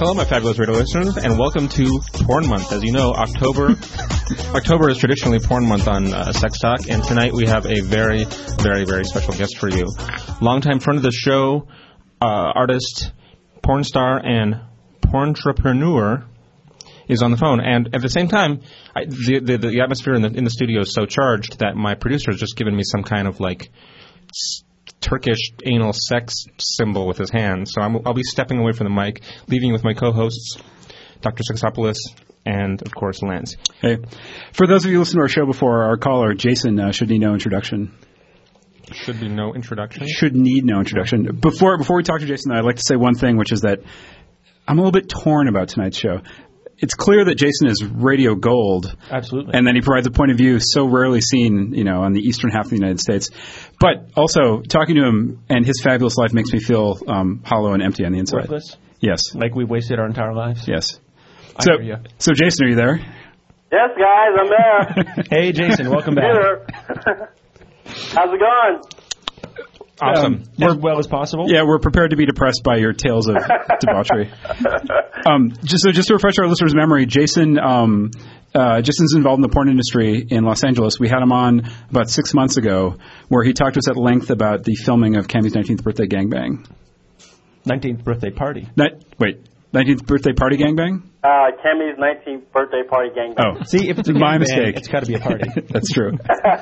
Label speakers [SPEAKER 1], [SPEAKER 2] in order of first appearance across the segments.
[SPEAKER 1] Hello, my fabulous radio listeners, and welcome to Porn Month. As you know, October is traditionally Porn Month on Sex Talk, and tonight we have a very, very, very special guest for you. Longtime friend of the show, artist, porn star, and porntrepreneur is on the phone. And at the same time, the atmosphere in the studio is so charged that my producer has just given me some kind of like Turkish anal sex symbol with his hand. So I'll be stepping away from the mic, leaving you with my co-hosts, Dr. Sexopoulos and, of course, Lance.
[SPEAKER 2] Hey. For those of you who listened to our show before, our caller, Jason, should need no introduction.
[SPEAKER 1] Should be no introduction?
[SPEAKER 2] Should need no introduction. Before we talk to Jason, I'd like to say one thing, which is that I'm a little bit torn about tonight's show. It's clear that Jason is radio gold.
[SPEAKER 1] Absolutely.
[SPEAKER 2] And then he provides a point of view so rarely seen, on the eastern half of the United States. But also, talking to him and his fabulous life makes me feel hollow and empty on the inside.
[SPEAKER 3] Worthless?
[SPEAKER 2] Yes.
[SPEAKER 3] Like we wasted our entire lives?
[SPEAKER 2] Yes.
[SPEAKER 3] So
[SPEAKER 2] Jason, are you there?
[SPEAKER 4] Yes, guys, I'm there.
[SPEAKER 3] Hey, Jason, welcome back.
[SPEAKER 4] How's it going?
[SPEAKER 1] Awesome.
[SPEAKER 3] As well as possible?
[SPEAKER 2] Yeah, we're prepared to be depressed by your tales of debauchery. Just to refresh our listeners' memory, Jason's involved in the porn industry in Los Angeles. We had him on about 6 months ago, where he talked to us at length about the filming of Cammy's 19th birthday gangbang.
[SPEAKER 3] 19th birthday party.
[SPEAKER 2] 19th birthday party gangbang?
[SPEAKER 4] Cammy's 19th birthday party gangbang.
[SPEAKER 2] Oh,
[SPEAKER 3] see, if it's a
[SPEAKER 2] my
[SPEAKER 3] gangbang,
[SPEAKER 2] mistake.
[SPEAKER 3] It's got to be a party.
[SPEAKER 2] That's true.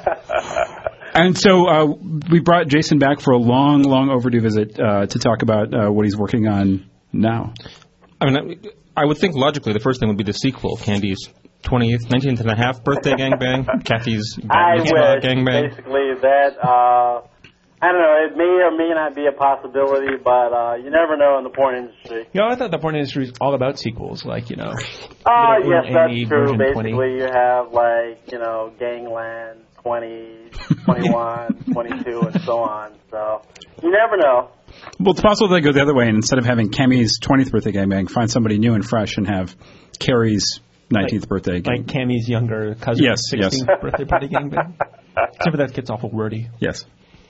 [SPEAKER 2] And so we brought Jason back for a long, long overdue visit to talk about what he's working on now.
[SPEAKER 1] I mean, I would think logically the first thing would be the sequel, Candy's 19th and a half birthday gangbang, Kathy's gangbang.
[SPEAKER 4] Basically that, I don't know, it may or may not be a possibility, but you never know in the porn industry.
[SPEAKER 3] I thought the porn industry is all about sequels, like,
[SPEAKER 4] yes, that's true. Basically,
[SPEAKER 3] 20.
[SPEAKER 4] you have, Gangland 20, 21, 22, and so on. So, you never know.
[SPEAKER 2] Well, it's possible they go the other way, and instead of having Cammy's 20th birthday gangbang, find somebody new and fresh and have Carrie's 19th birthday gangbang.
[SPEAKER 3] Like Cammy's younger cousin's 16th birthday party gangbang. Except for that gets awful wordy.
[SPEAKER 2] Yes.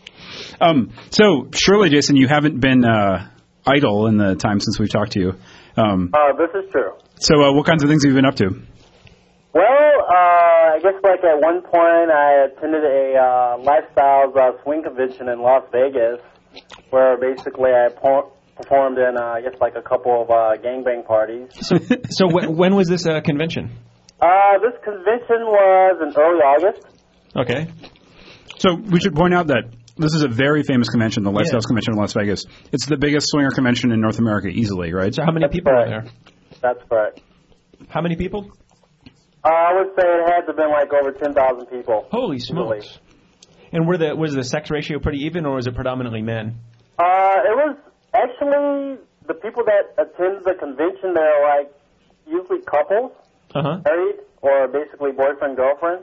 [SPEAKER 2] So, surely, Jason, you haven't been idle in the time since we've talked to you.
[SPEAKER 4] This is true.
[SPEAKER 2] So, what kinds of things have you been up to?
[SPEAKER 4] Well, I guess at one point I attended a Lifestyles swing convention in Las Vegas, where basically I performed in, a couple of gangbang parties.
[SPEAKER 3] So when was this convention?
[SPEAKER 4] This convention was in early August.
[SPEAKER 3] Okay.
[SPEAKER 2] So we should point out that this is a very famous convention, the Lifestyles Convention in Las Vegas. It's the biggest swinger convention in North America, easily, right?
[SPEAKER 3] So how many people are there?
[SPEAKER 4] That's correct.
[SPEAKER 3] How many people?
[SPEAKER 4] I would say it had to have been over 10,000 people.
[SPEAKER 3] Holy smokes. And was the sex ratio pretty even, or was it predominantly men?
[SPEAKER 4] It was actually the people that attend the convention, they're usually couples, married, or basically boyfriend, girlfriend.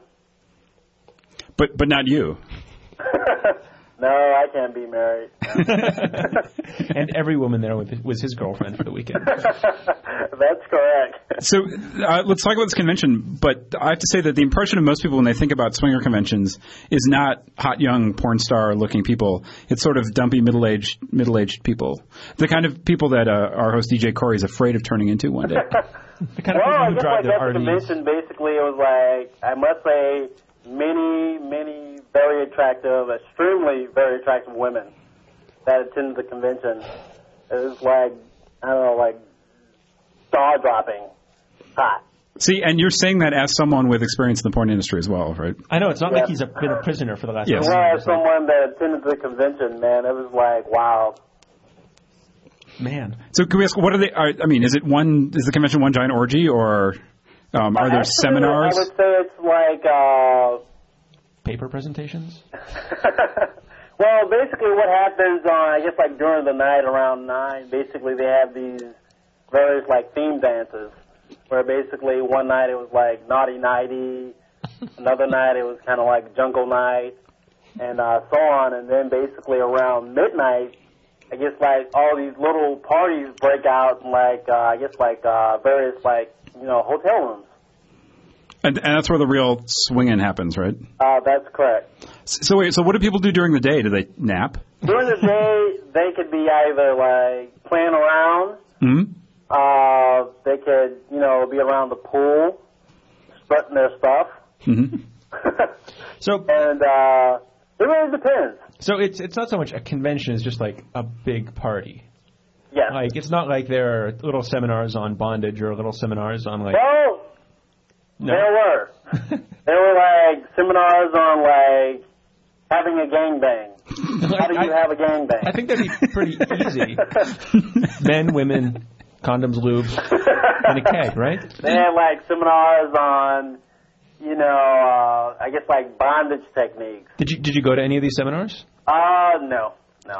[SPEAKER 2] But not you.
[SPEAKER 4] No, I can't be married.
[SPEAKER 3] And every woman there was his girlfriend for the weekend.
[SPEAKER 4] That's correct.
[SPEAKER 2] So let's talk about this convention, but I have to say that the impression of most people when they think about swinger conventions is not hot, young, porn star-looking people. It's sort of dumpy, middle-aged people. The kind of people that our host DJ Corey is afraid of turning into one day.
[SPEAKER 3] The kind of people who drive their RVs.
[SPEAKER 4] The convention, basically, it was I must say, many very attractive, extremely very attractive women that attended the convention. It was jaw-dropping hot.
[SPEAKER 2] See, and you're saying that as someone with experience in the porn industry as well, right?
[SPEAKER 3] I know, it's not like he's been a prisoner for the last
[SPEAKER 2] 10 years.
[SPEAKER 4] Well, as someone that attended the convention, man, it was wow.
[SPEAKER 3] Man.
[SPEAKER 2] So can we ask, what are they, is the convention one giant orgy, or are there seminars?
[SPEAKER 4] I would say it's
[SPEAKER 3] paper presentations?
[SPEAKER 4] Well, basically what happens during the night around 9, basically they have these various theme dances, where basically one night it was Naughty Nighty, another night it was kind of Jungle Night, and so on, and then basically around midnight, all these little parties break out in various hotel rooms.
[SPEAKER 2] And that's where the real swinging happens, right?
[SPEAKER 4] That's correct.
[SPEAKER 2] So wait, so what do people do during the day? Do they nap?
[SPEAKER 4] During the day, they could be either playing around, they could, you know, be around the pool, strutting their stuff.
[SPEAKER 2] Mm-hmm.
[SPEAKER 4] And it really depends.
[SPEAKER 3] So it's not so much a convention; it's just like a big party.
[SPEAKER 4] Yes.
[SPEAKER 3] Like it's not like there are little seminars on bondage or little seminars on like.
[SPEAKER 4] Well,
[SPEAKER 3] no.
[SPEAKER 4] there were. There were like seminars on like having a gangbang. How do you have a gangbang?
[SPEAKER 3] I think that'd be pretty easy. Men, women, condoms, lubes, and a keg, right?
[SPEAKER 4] They had like seminars on, you know, I guess like bondage techniques.
[SPEAKER 3] Did you go to any of these seminars?
[SPEAKER 4] No.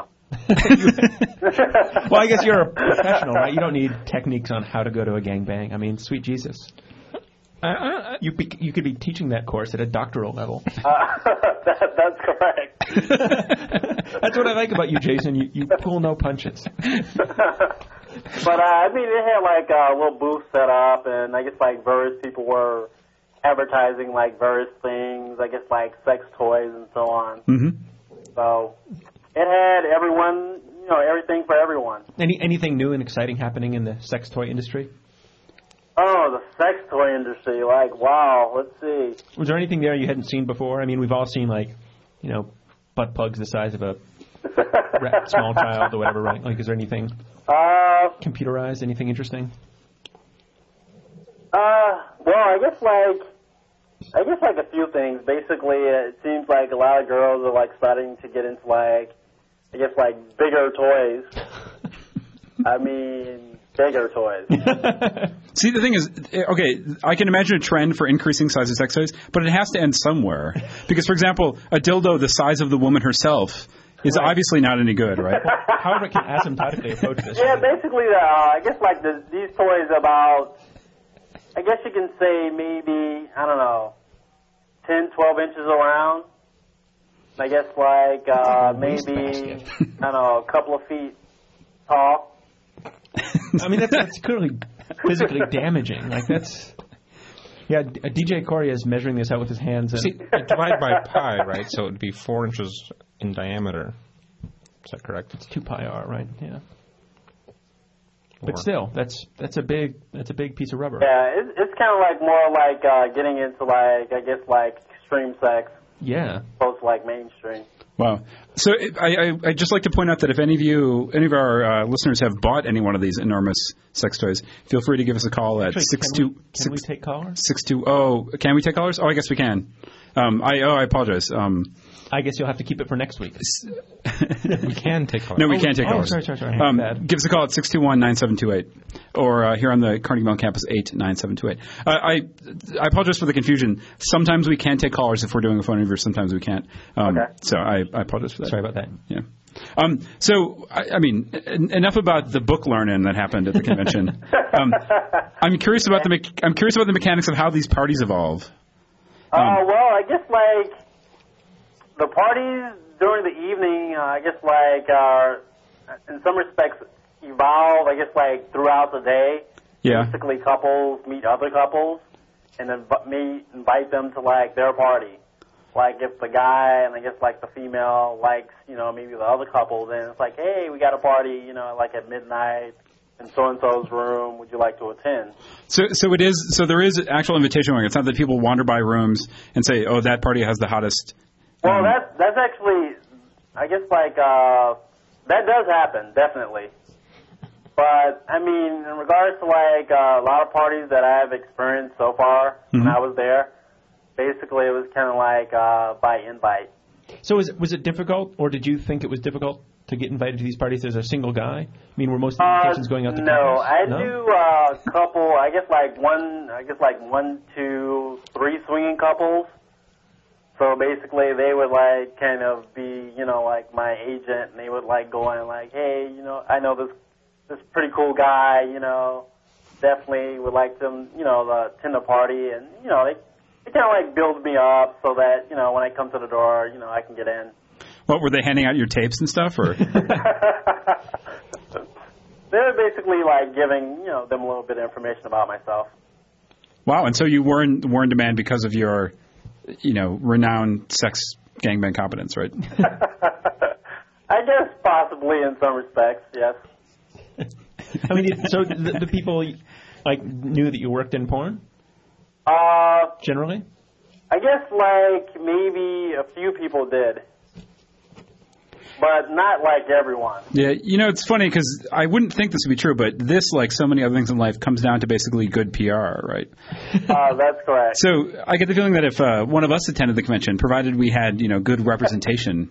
[SPEAKER 3] Well, I guess you're a professional, right? You don't need techniques on how to go to a gangbang. I mean, sweet Jesus. You could be teaching that course at a doctoral level.
[SPEAKER 4] That's correct.
[SPEAKER 3] That's what I like about you, Jason. You pull no punches.
[SPEAKER 4] But I mean, they had like a little booth set up, and I guess like various people were advertising like various things. I guess like sex toys and so on.
[SPEAKER 2] Mm-hmm.
[SPEAKER 4] So it had everyone, you know, everything for everyone.
[SPEAKER 3] Anything new and exciting happening in the sex toy industry?
[SPEAKER 4] Oh, the sex toy industry. Like, wow, let's see.
[SPEAKER 3] Was there anything there you hadn't seen before? I mean, we've all seen, like, you know, butt plugs the size of a small child or whatever, right? Like, is there anything computerized, anything interesting?
[SPEAKER 4] Well, I guess like a few things. Basically, it seems like a lot of girls are, like, starting to get into, like, I guess, like, bigger toys. I mean, bigger toys.
[SPEAKER 2] See, the thing is, okay, I can imagine a trend for increasing size of sex toys, but it has to end somewhere. Because, for example, a dildo the size of the woman herself is obviously not any good, right?
[SPEAKER 3] However, can asymptotically approach this.
[SPEAKER 4] Yeah, basically, I guess like these toys about, I guess you can say maybe, I don't know, 10, 12 inches around. I guess like maybe, I don't know, a couple of feet tall.
[SPEAKER 3] I mean, that's clearly physically damaging. Like, that's... Yeah, DJ Corey is measuring this out with his hands. And
[SPEAKER 1] See, divide by pi, right? So it would be 4 inches in diameter. Is that correct?
[SPEAKER 3] It's 2 pi r, right? Yeah. But still, that's a big piece of rubber.
[SPEAKER 4] Yeah, it's kind of like more like getting into like, I guess like extreme sex.
[SPEAKER 3] Yeah.
[SPEAKER 4] Opposed to like mainstream.
[SPEAKER 2] Wow. So I'd just like to point out that if any of our listeners have bought any one of these enormous sex toys, feel free to give us a call at 62.
[SPEAKER 3] Can we take callers?
[SPEAKER 2] 620. Can we take callers? Oh, I guess we can. I apologize.
[SPEAKER 3] I guess you'll have to keep it for next week.
[SPEAKER 1] We can take callers.
[SPEAKER 2] No, we can't take callers.
[SPEAKER 3] Sorry.
[SPEAKER 2] Give us a call at 621-9728 or here on the Carnegie Mellon campus, 89728. I apologize for the confusion. Sometimes we can take callers if we're doing a phone interview. Sometimes we can't.
[SPEAKER 4] Okay.
[SPEAKER 2] So I apologize for that.
[SPEAKER 3] Sorry about that.
[SPEAKER 2] Yeah. So, I mean, enough about the book learning that happened at the convention. I'm curious about the mechanics of how these parties evolve.
[SPEAKER 4] Well, I guess like the parties during the evening, I guess like in some respects evolve. I guess like throughout the day.
[SPEAKER 2] Yeah.
[SPEAKER 4] Basically, couples meet other couples and then invite them to like their party. Like if the guy and I guess like the female likes, you know, maybe the other couple, then it's like, hey, we got a party, you know, like at midnight in so-and-so's room. Would you like to attend? So
[SPEAKER 2] there is actual invitation going. It's not that people wander by rooms and say, oh, that party has the hottest.
[SPEAKER 4] Well, that's actually, I guess like that does happen, definitely. But I mean, in regards to like a lot of parties that I've experienced so far when I was there, basically, it was kind of like by invite.
[SPEAKER 3] So was it difficult, or did you think it was difficult to get invited to these parties as a single guy? I mean, were most invitations going out to couples?
[SPEAKER 4] I do a couple. I guess like 1, 2, 3 swinging couples. So basically, they would like kind of be, you know, like my agent, and they would like go in like, hey, you know, I know this pretty cool guy, you know, definitely would like them, you know, attend the party, and you know, they kind of like build me up so that, you know, when I come to the door, you know, I can get in.
[SPEAKER 2] What, were they handing out your tapes and stuff, or?
[SPEAKER 4] They're basically like giving, you know, them a little bit of information about myself.
[SPEAKER 2] Wow, and so you were in demand because of your, you know, renowned sex gangbang competence, right?
[SPEAKER 4] I guess possibly in some respects, yes.
[SPEAKER 3] I mean, so the people like knew that you worked in porn?
[SPEAKER 4] I
[SPEAKER 3] Generally?
[SPEAKER 4] guess like maybe a few people did. But not like everyone.
[SPEAKER 2] Yeah, it's funny because I wouldn't think this would be true, but this, like so many other things in life, comes down to basically good PR, right?
[SPEAKER 4] That's correct.
[SPEAKER 2] So I get the feeling that if one of us attended the convention, provided we had, good representation.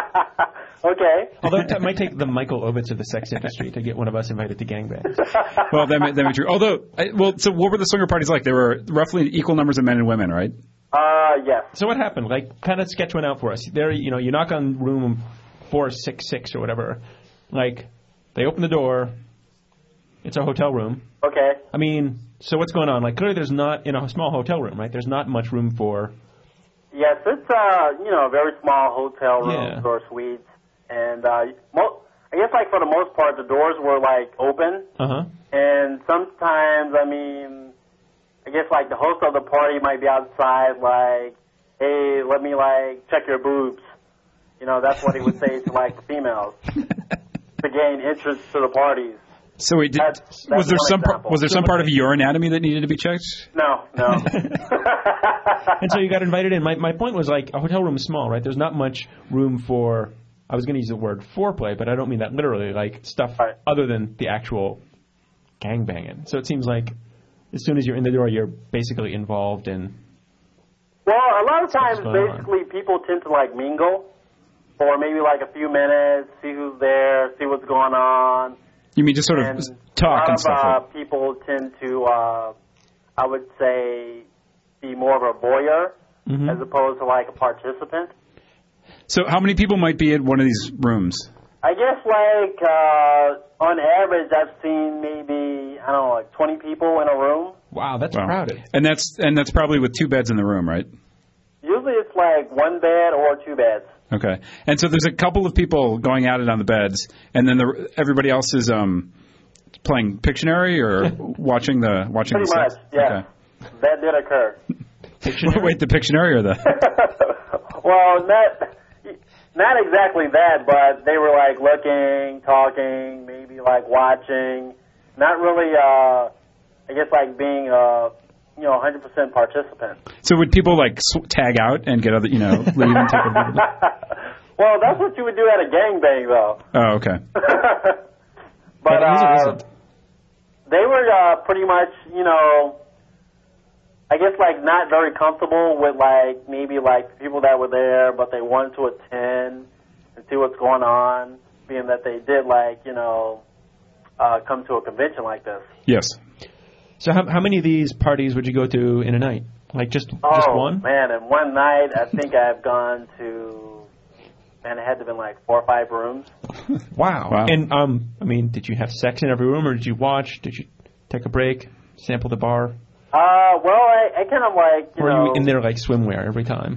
[SPEAKER 4] Okay.
[SPEAKER 3] Although it might take the Michael Ovitz of the sex industry to get one of us invited to gangbangs.
[SPEAKER 2] Well, that may be true. Although, so what were the swinger parties like? There were roughly equal numbers of men and women, right?
[SPEAKER 4] Yes.
[SPEAKER 3] So what happened? Like, kind of sketch one out for us. There, you knock on room 466 or whatever. Like, they open the door. It's a hotel room.
[SPEAKER 4] Okay.
[SPEAKER 3] I mean, so what's going on? Like, clearly there's not, in a small hotel room, right? There's not much room for...
[SPEAKER 4] Yes, it's, a very small hotel rooms or suites. And, I guess, like, for the most part, the doors were, like, open.
[SPEAKER 3] Uh-huh.
[SPEAKER 4] And sometimes, I mean, I guess, like, the host of the party might be outside, like, hey, let me, like, check your boobs. That's what he would say to, like, the females to gain interest to the parties.
[SPEAKER 2] So wait, was there some part of your anatomy that needed to be checked?
[SPEAKER 4] No.
[SPEAKER 3] And so you got invited in. My point was, like, a hotel room is small, right? There's not much room for, I was going to use the word foreplay, but I don't mean that literally, like stuff other than the actual gangbanging. So it seems like as soon as you're in the door, you're basically involved in...
[SPEAKER 4] Well, a lot of times, basically, people tend to, like, mingle for maybe, like, a few minutes, see who's there, see what's going on.
[SPEAKER 2] You mean just sort of talk and stuff?
[SPEAKER 4] A lot of people tend to, I would say, be more of a voyeur as opposed to, like, a participant.
[SPEAKER 2] So how many people might be at one of these rooms?
[SPEAKER 4] I guess, like, on average, I've seen maybe, I don't know, like 20 people in a room.
[SPEAKER 3] Wow, that's crowded.
[SPEAKER 2] And that's probably with 2 beds in the room, right?
[SPEAKER 4] Usually it's like 1 bed or 2 beds.
[SPEAKER 2] Okay. And so there's a couple of people going at it on the beds, and then everybody else is playing Pictionary or watching the
[SPEAKER 4] Pretty much, yeah. Okay. That did occur.
[SPEAKER 2] Wait, the Pictionary or the...
[SPEAKER 4] Well, not exactly that, but they were, like, looking, talking, maybe, like, watching. Not really, I guess, like, being, 100% participant.
[SPEAKER 2] So would people, like, tag out and get other, leave and take over?
[SPEAKER 4] Well, that's what you would do at a gangbang, though.
[SPEAKER 2] Oh, okay.
[SPEAKER 4] But they were pretty much, I guess, like, not very comfortable with, like, maybe, like, people that were there, but they wanted to attend and see what's going on, being that they did, like, come to a convention like this.
[SPEAKER 2] Yes.
[SPEAKER 3] So how many of these parties would you go to in a night? Like just one?
[SPEAKER 4] Oh, man, in one night, I think I've gone to, it had to have been like 4 or 5 rooms.
[SPEAKER 3] Wow. And, I mean, did you have sex in every room, or did you watch? Did you take a break, sample the bar?
[SPEAKER 4] Well, I kind of like,
[SPEAKER 3] Or are you in there like swimwear every time?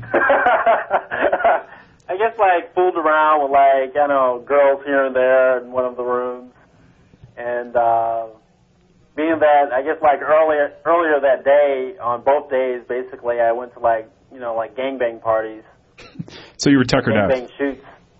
[SPEAKER 4] I guess like fooled around with like, girls here and there in one of the rooms. And, being that, I guess, like, earlier that day, on both days, basically, I went to, like, like gangbang parties.
[SPEAKER 2] So you were tuckered out.
[SPEAKER 4] Gangbang shoots.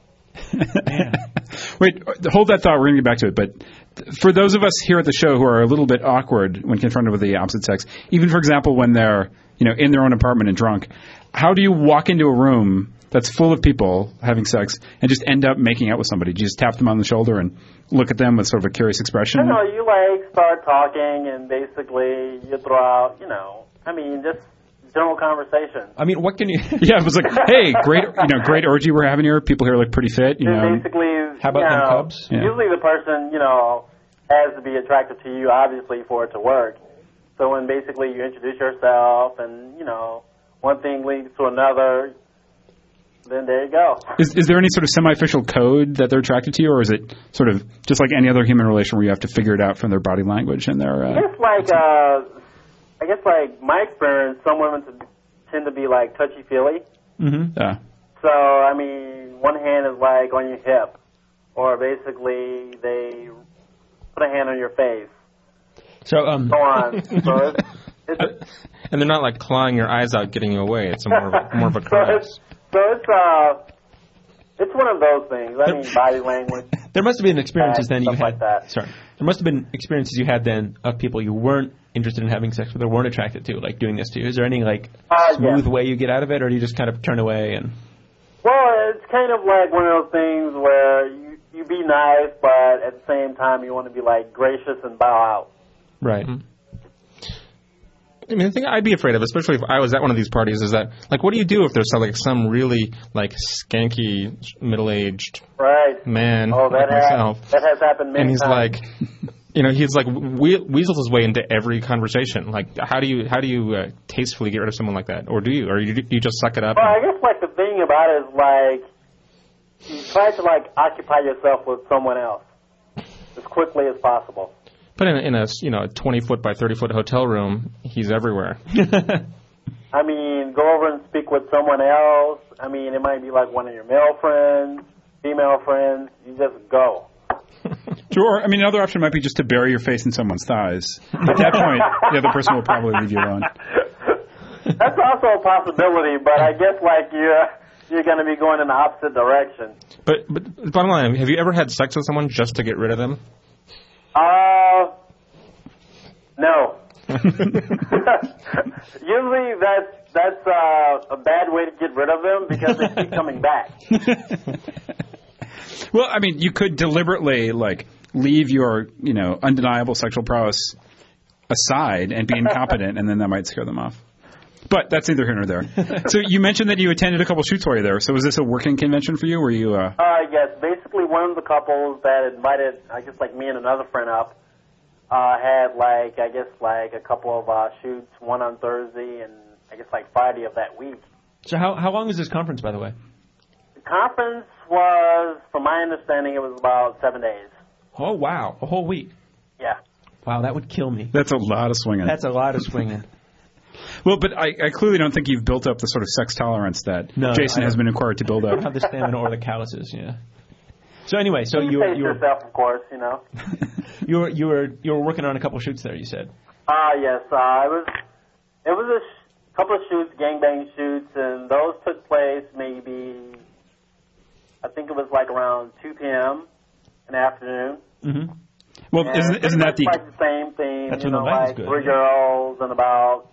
[SPEAKER 2] Wait, hold that thought. We're going to get back to it. But for those of us here at the show who are a little bit awkward when confronted with the opposite sex, even, for example, when they're, in their own apartment and drunk, how do you walk into a room that's full of people having sex and just end up making out with somebody? Do you just tap them on the shoulder and look at them with sort of a curious expression?
[SPEAKER 4] I know, you like start talking and basically you throw out, just general conversation.
[SPEAKER 3] I mean, what can you...
[SPEAKER 2] Yeah, it was like, hey, great orgy we're having here. People here look pretty fit,
[SPEAKER 4] Basically,
[SPEAKER 3] how about them Cubs?
[SPEAKER 4] Yeah. Usually the person, has to be attractive to you, obviously, for it to work. So when basically you introduce yourself and, one thing leads to another, then there you go.
[SPEAKER 2] Is there any sort of semi-official code that they're attracted to you, or is it sort of just like any other human relation where you have to figure it out from their body language and their...
[SPEAKER 4] I guess like my experience, some women tend to be like touchy-feely.
[SPEAKER 2] Mm-hmm. Yeah.
[SPEAKER 4] So, I mean, one hand is like on your hip, or basically they put a hand on your face.
[SPEAKER 3] So,
[SPEAKER 4] so on. So it's
[SPEAKER 1] and they're not like clawing your eyes out, getting you away. It's more of a caress.
[SPEAKER 4] So it's, It's one of those things. I mean, body language.
[SPEAKER 3] There must have been experiences then you
[SPEAKER 4] stuff
[SPEAKER 3] had.
[SPEAKER 4] like that.
[SPEAKER 3] Sorry, there must have been experiences you had then of people you weren't interested in having sex with or weren't attracted to, like doing this to you. Is there any like smooth way you get out of it, or do you just kind of turn away and?
[SPEAKER 4] Well, it's kind of like one of those things where you be nice, but at the same time you want to be like gracious and bow out.
[SPEAKER 3] Right.
[SPEAKER 1] Mm-hmm. I mean, the thing I'd be afraid of, especially if I was at one of these parties, is that, like, what do you do if there's like some really like skanky middle-aged man like myself?
[SPEAKER 4] That has happened many
[SPEAKER 1] times. And he's like, you know, he's like weasels his way into every conversation. Like, how do you tastefully get rid of someone like that, or do you, you just suck it up?
[SPEAKER 4] Well, I guess like the thing about it is like you try to like occupy yourself with someone else as quickly as possible.
[SPEAKER 1] But in a 20-foot by 30-foot hotel room, he's everywhere.
[SPEAKER 4] I mean, go over and speak with someone else. I mean, it might be like one of your male friends, female friends. You just go.
[SPEAKER 2] Sure. I mean, another option might be just to bury your face in someone's thighs. At that point, the other person will probably leave you alone.
[SPEAKER 4] That's also a possibility, but I guess like you're going to be going in the opposite direction.
[SPEAKER 1] But bottom line, have you ever had sex with someone just to get rid of them?
[SPEAKER 4] No. Usually that's a bad way to get rid of them because they keep coming back.
[SPEAKER 2] Well, I mean, you could deliberately like leave your, undeniable sexual prowess aside and be incompetent, and then that might scare them off. But that's neither here nor there. So you mentioned that you attended a couple shoots while you were there. So was this a working convention for you? Were you?
[SPEAKER 4] Yes. Basically, one of the couples that invited, I guess, like me and another friend up, had a couple of shoots, one on Thursday and I guess like Friday of that week.
[SPEAKER 3] So how long is this conference, by the way?
[SPEAKER 4] The conference was, from my understanding, it was about 7 days.
[SPEAKER 3] Oh wow, a whole week.
[SPEAKER 4] Yeah.
[SPEAKER 3] Wow, that would kill me.
[SPEAKER 2] That's a lot of swinging.
[SPEAKER 3] That's a lot of swinging.
[SPEAKER 2] Well, but I clearly don't think you've built up the sort of sex tolerance that Jason has been required to build up.
[SPEAKER 3] I don't have the stamina or the calluses, yeah. So anyway,
[SPEAKER 4] you pace yourself, of course,
[SPEAKER 3] you were working on a couple shoots there, you said.
[SPEAKER 4] Yes. It was a couple of shoots, gangbang shoots, and those took place maybe, I think it was like around 2 p.m. in the afternoon.
[SPEAKER 3] Mm-hmm.
[SPEAKER 2] Well, isn't that
[SPEAKER 4] like the same thing?
[SPEAKER 3] That's when the light is good.
[SPEAKER 4] 3 girls and about,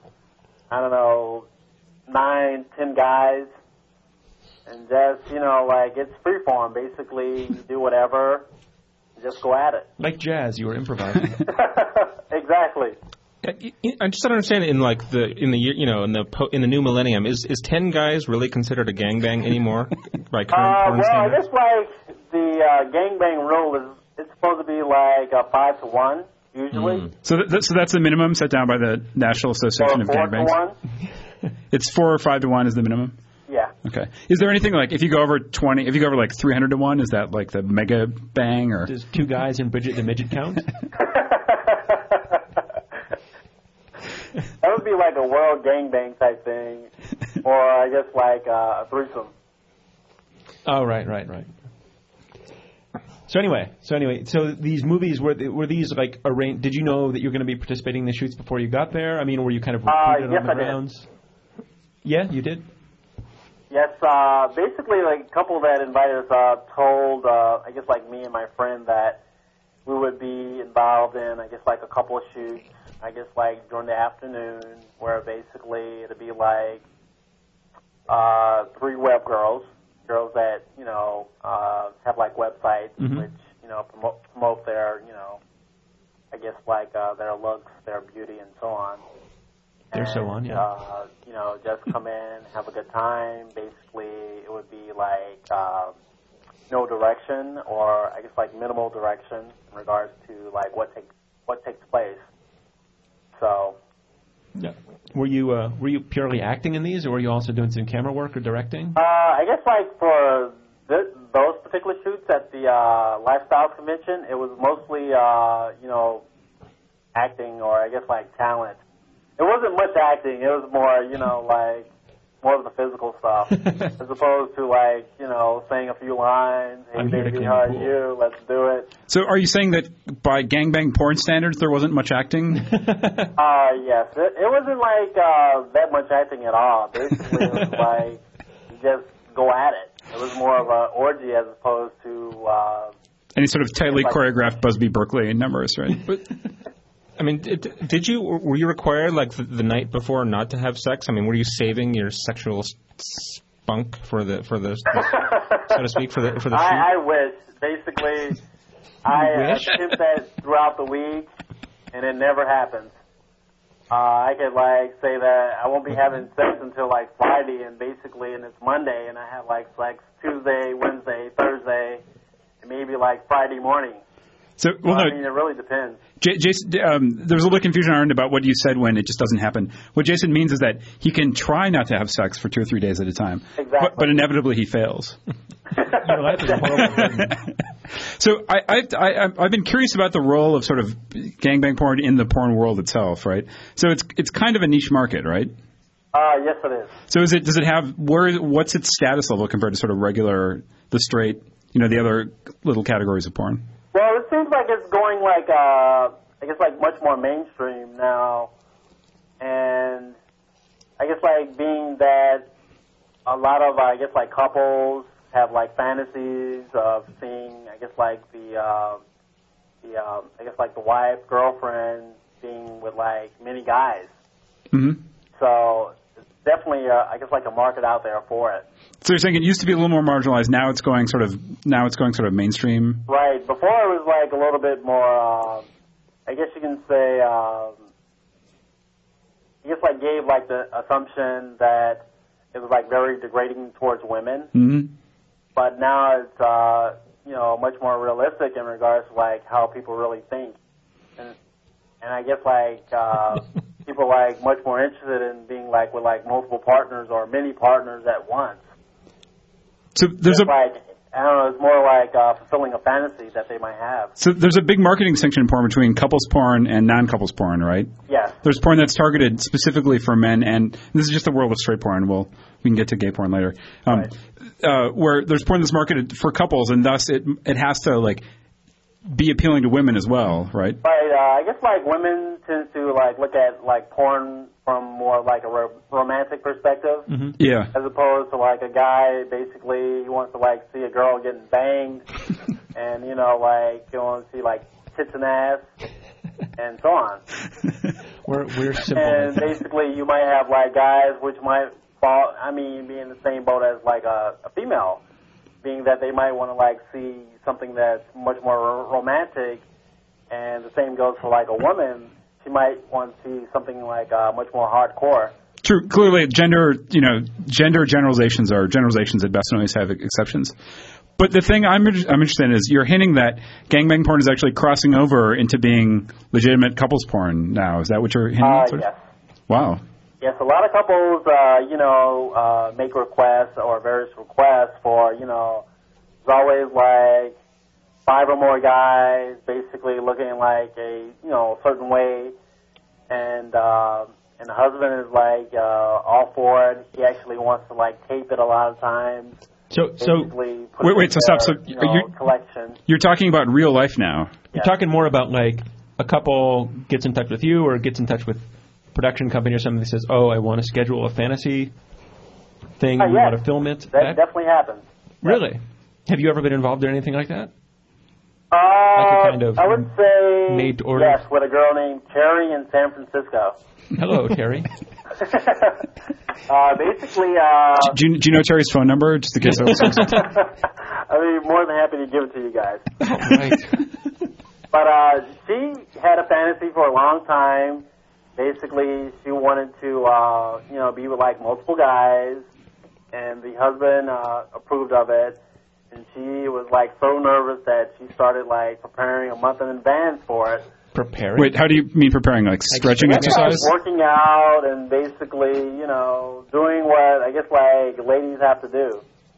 [SPEAKER 4] 9, 10 guys. And just, it's freeform. Basically, you do whatever, just go at it.
[SPEAKER 3] Like jazz, you were improvising.
[SPEAKER 4] Exactly.
[SPEAKER 1] I just don't understand in the new millennium, is 10 guys really considered a gangbang anymore by current porn standards?
[SPEAKER 4] I guess like the gangbang rule is it's supposed to be like 5 to 1 usually.
[SPEAKER 2] Mm. So that's the minimum set down by the National Association of Gangbangs.
[SPEAKER 4] 4 to 1.
[SPEAKER 2] It's 4 or 5 to 1 is the minimum.
[SPEAKER 4] Yeah.
[SPEAKER 2] Okay. Is there anything like if you go over 300 to 1, is that like the mega bang or?
[SPEAKER 3] Does 2 guys and Bridget the midget count?
[SPEAKER 4] That would be like a world gangbang type thing, or I guess like a threesome.
[SPEAKER 3] Oh, right. So anyway, these movies were these like arranged? Did you know that you were going to be participating in the shoots before you got there? I mean, were you kind of recruited on the grounds?
[SPEAKER 4] Did.
[SPEAKER 3] Yeah, you did.
[SPEAKER 4] Yes, basically, like a couple that invited us told, I guess, like me and my friend that we would be involved in, I guess, like a couple of shoots, I guess, like during the afternoon, where basically it'd be like 3 web girls that, have like websites,
[SPEAKER 3] mm-hmm.
[SPEAKER 4] which, promote their, I guess, like their looks, their beauty, and so on.
[SPEAKER 3] They're so on, yeah.
[SPEAKER 4] Just come in, have a good time. Basically, it would be like no direction, or I guess like minimal direction in regards to like what takes place. So.
[SPEAKER 3] Yeah. Were you purely acting in these, or were you also doing some camera work or directing?
[SPEAKER 4] I guess like for those particular shoots at the lifestyle convention, it was mostly acting, or I guess like talent. It wasn't much acting. It was more, like more of the physical stuff, as opposed to like, saying a few lines. Hey, baby, how are you? Let's do it.
[SPEAKER 2] So, are you saying that by gangbang porn standards, there wasn't much acting?
[SPEAKER 4] Yes, it wasn't like that much acting at all. Basically, it was like you just go at it. It was more of an orgy as opposed to
[SPEAKER 2] any sort of tightly choreographed Busby Berkeley numbers, right?
[SPEAKER 1] But, I mean, were you required, like, the night before not to have sex? I mean, were you saving your sexual spunk for the so to speak, for the shoot?
[SPEAKER 4] I wish. Basically, I attempt that throughout the week, and it never happens. I could, like, say that I won't be having sex until, like, Friday, and it's Monday, and I have, like, sex Tuesday, Wednesday, Thursday, and maybe, like, Friday morning.
[SPEAKER 2] So, well,
[SPEAKER 4] I mean, it really depends.
[SPEAKER 2] Jason, there's a little confusion on about what you said when it just doesn't happen. What Jason means is that he can try not to have sex for 2 or 3 days at a time.
[SPEAKER 4] Exactly.
[SPEAKER 2] But inevitably he fails.
[SPEAKER 3] Your life is a horrible thing.
[SPEAKER 2] So I've been curious about the role of sort of gangbang porn in the porn world itself, right? So it's kind of a niche market, right?
[SPEAKER 4] Yes, it is.
[SPEAKER 2] So does it have what's its status level compared to sort of the straight, the other little categories of porn?
[SPEAKER 4] Well, it seems like it's going like I guess like much more mainstream now, and I guess like being that a lot of like couples have like fantasies of seeing the wife, girlfriend being with like many guys.
[SPEAKER 2] Mm-hmm.
[SPEAKER 4] So it's definitely like a market out there for it.
[SPEAKER 2] So you're saying it used to be a little more marginalized. Now it's going sort of mainstream.
[SPEAKER 4] Right. Before it was like a little bit more. I guess you can say. Like gave like the assumption that it was like very degrading towards women.
[SPEAKER 2] Mm-hmm.
[SPEAKER 4] But now it's much more realistic in regards to like how people really think, and I guess like people like much more interested in being like with like multiple partners or many partners at once.
[SPEAKER 2] So there's
[SPEAKER 4] it's more like fulfilling a fantasy that they might have.
[SPEAKER 2] So there's a big marketing distinction in porn between couples porn and non-couples porn, right?
[SPEAKER 4] Yes.
[SPEAKER 2] There's porn that's targeted specifically for men, and this is just the world of straight porn. We can get to gay porn later.
[SPEAKER 4] Right.
[SPEAKER 2] Where there's porn that's marketed for couples, and thus it has to like be appealing to women as well, right?
[SPEAKER 4] Right. I guess like women tend to like look at like porn from more like a romantic perspective.
[SPEAKER 2] Mm-hmm. Yeah.
[SPEAKER 4] As opposed to like a guy basically he wants to like see a girl getting banged, and like he wants to see like tits and ass, and so on.
[SPEAKER 3] We're simple.
[SPEAKER 4] And basically you might have like guys which might fall. I mean, be in the same boat as like a female, being that they might want to like see something that's much more romantic, and the same goes for like a woman. She might want to see something like much more hardcore.
[SPEAKER 2] True. Clearly, gender generalizations are generalizations at best, and always have exceptions. But the thing I'm interested in is you're hinting that gangbang porn is actually crossing over into being legitimate couples porn now. Is that what you're hinting at?
[SPEAKER 4] Yes.
[SPEAKER 2] Wow.
[SPEAKER 4] Yes, a lot of couples, make requests or various requests for, there's always like 5 or more guys basically looking like a, certain way, and the husband is like all for it. He actually wants to like tape it a lot of times.
[SPEAKER 3] So
[SPEAKER 2] wait, so stop. So
[SPEAKER 4] collection.
[SPEAKER 2] You're talking about real life now.
[SPEAKER 3] You're talking more about like a couple gets in touch with you or gets in touch with production company or something that says, "Oh, I want to schedule a fantasy thing. You want to film it."
[SPEAKER 4] That definitely happens.
[SPEAKER 3] Really? Have you ever been involved in anything like that?
[SPEAKER 4] I would say
[SPEAKER 3] made to order?
[SPEAKER 4] Yes, with a girl named Terry in San Francisco.
[SPEAKER 3] Hello, Terry.
[SPEAKER 4] Basically,
[SPEAKER 2] do you know Terry's phone number, just in case I was
[SPEAKER 4] I'd be more than happy to give it to you guys.
[SPEAKER 3] Right.
[SPEAKER 4] But she had a fantasy for a long time. Basically, she wanted to, be with like multiple guys, and the husband approved of it. And she was like so nervous that she started like preparing a month in advance for it.
[SPEAKER 3] Preparing?
[SPEAKER 2] Wait, how do you mean preparing? Like stretching exercise?
[SPEAKER 4] Working out and basically, doing what I guess like ladies have to do.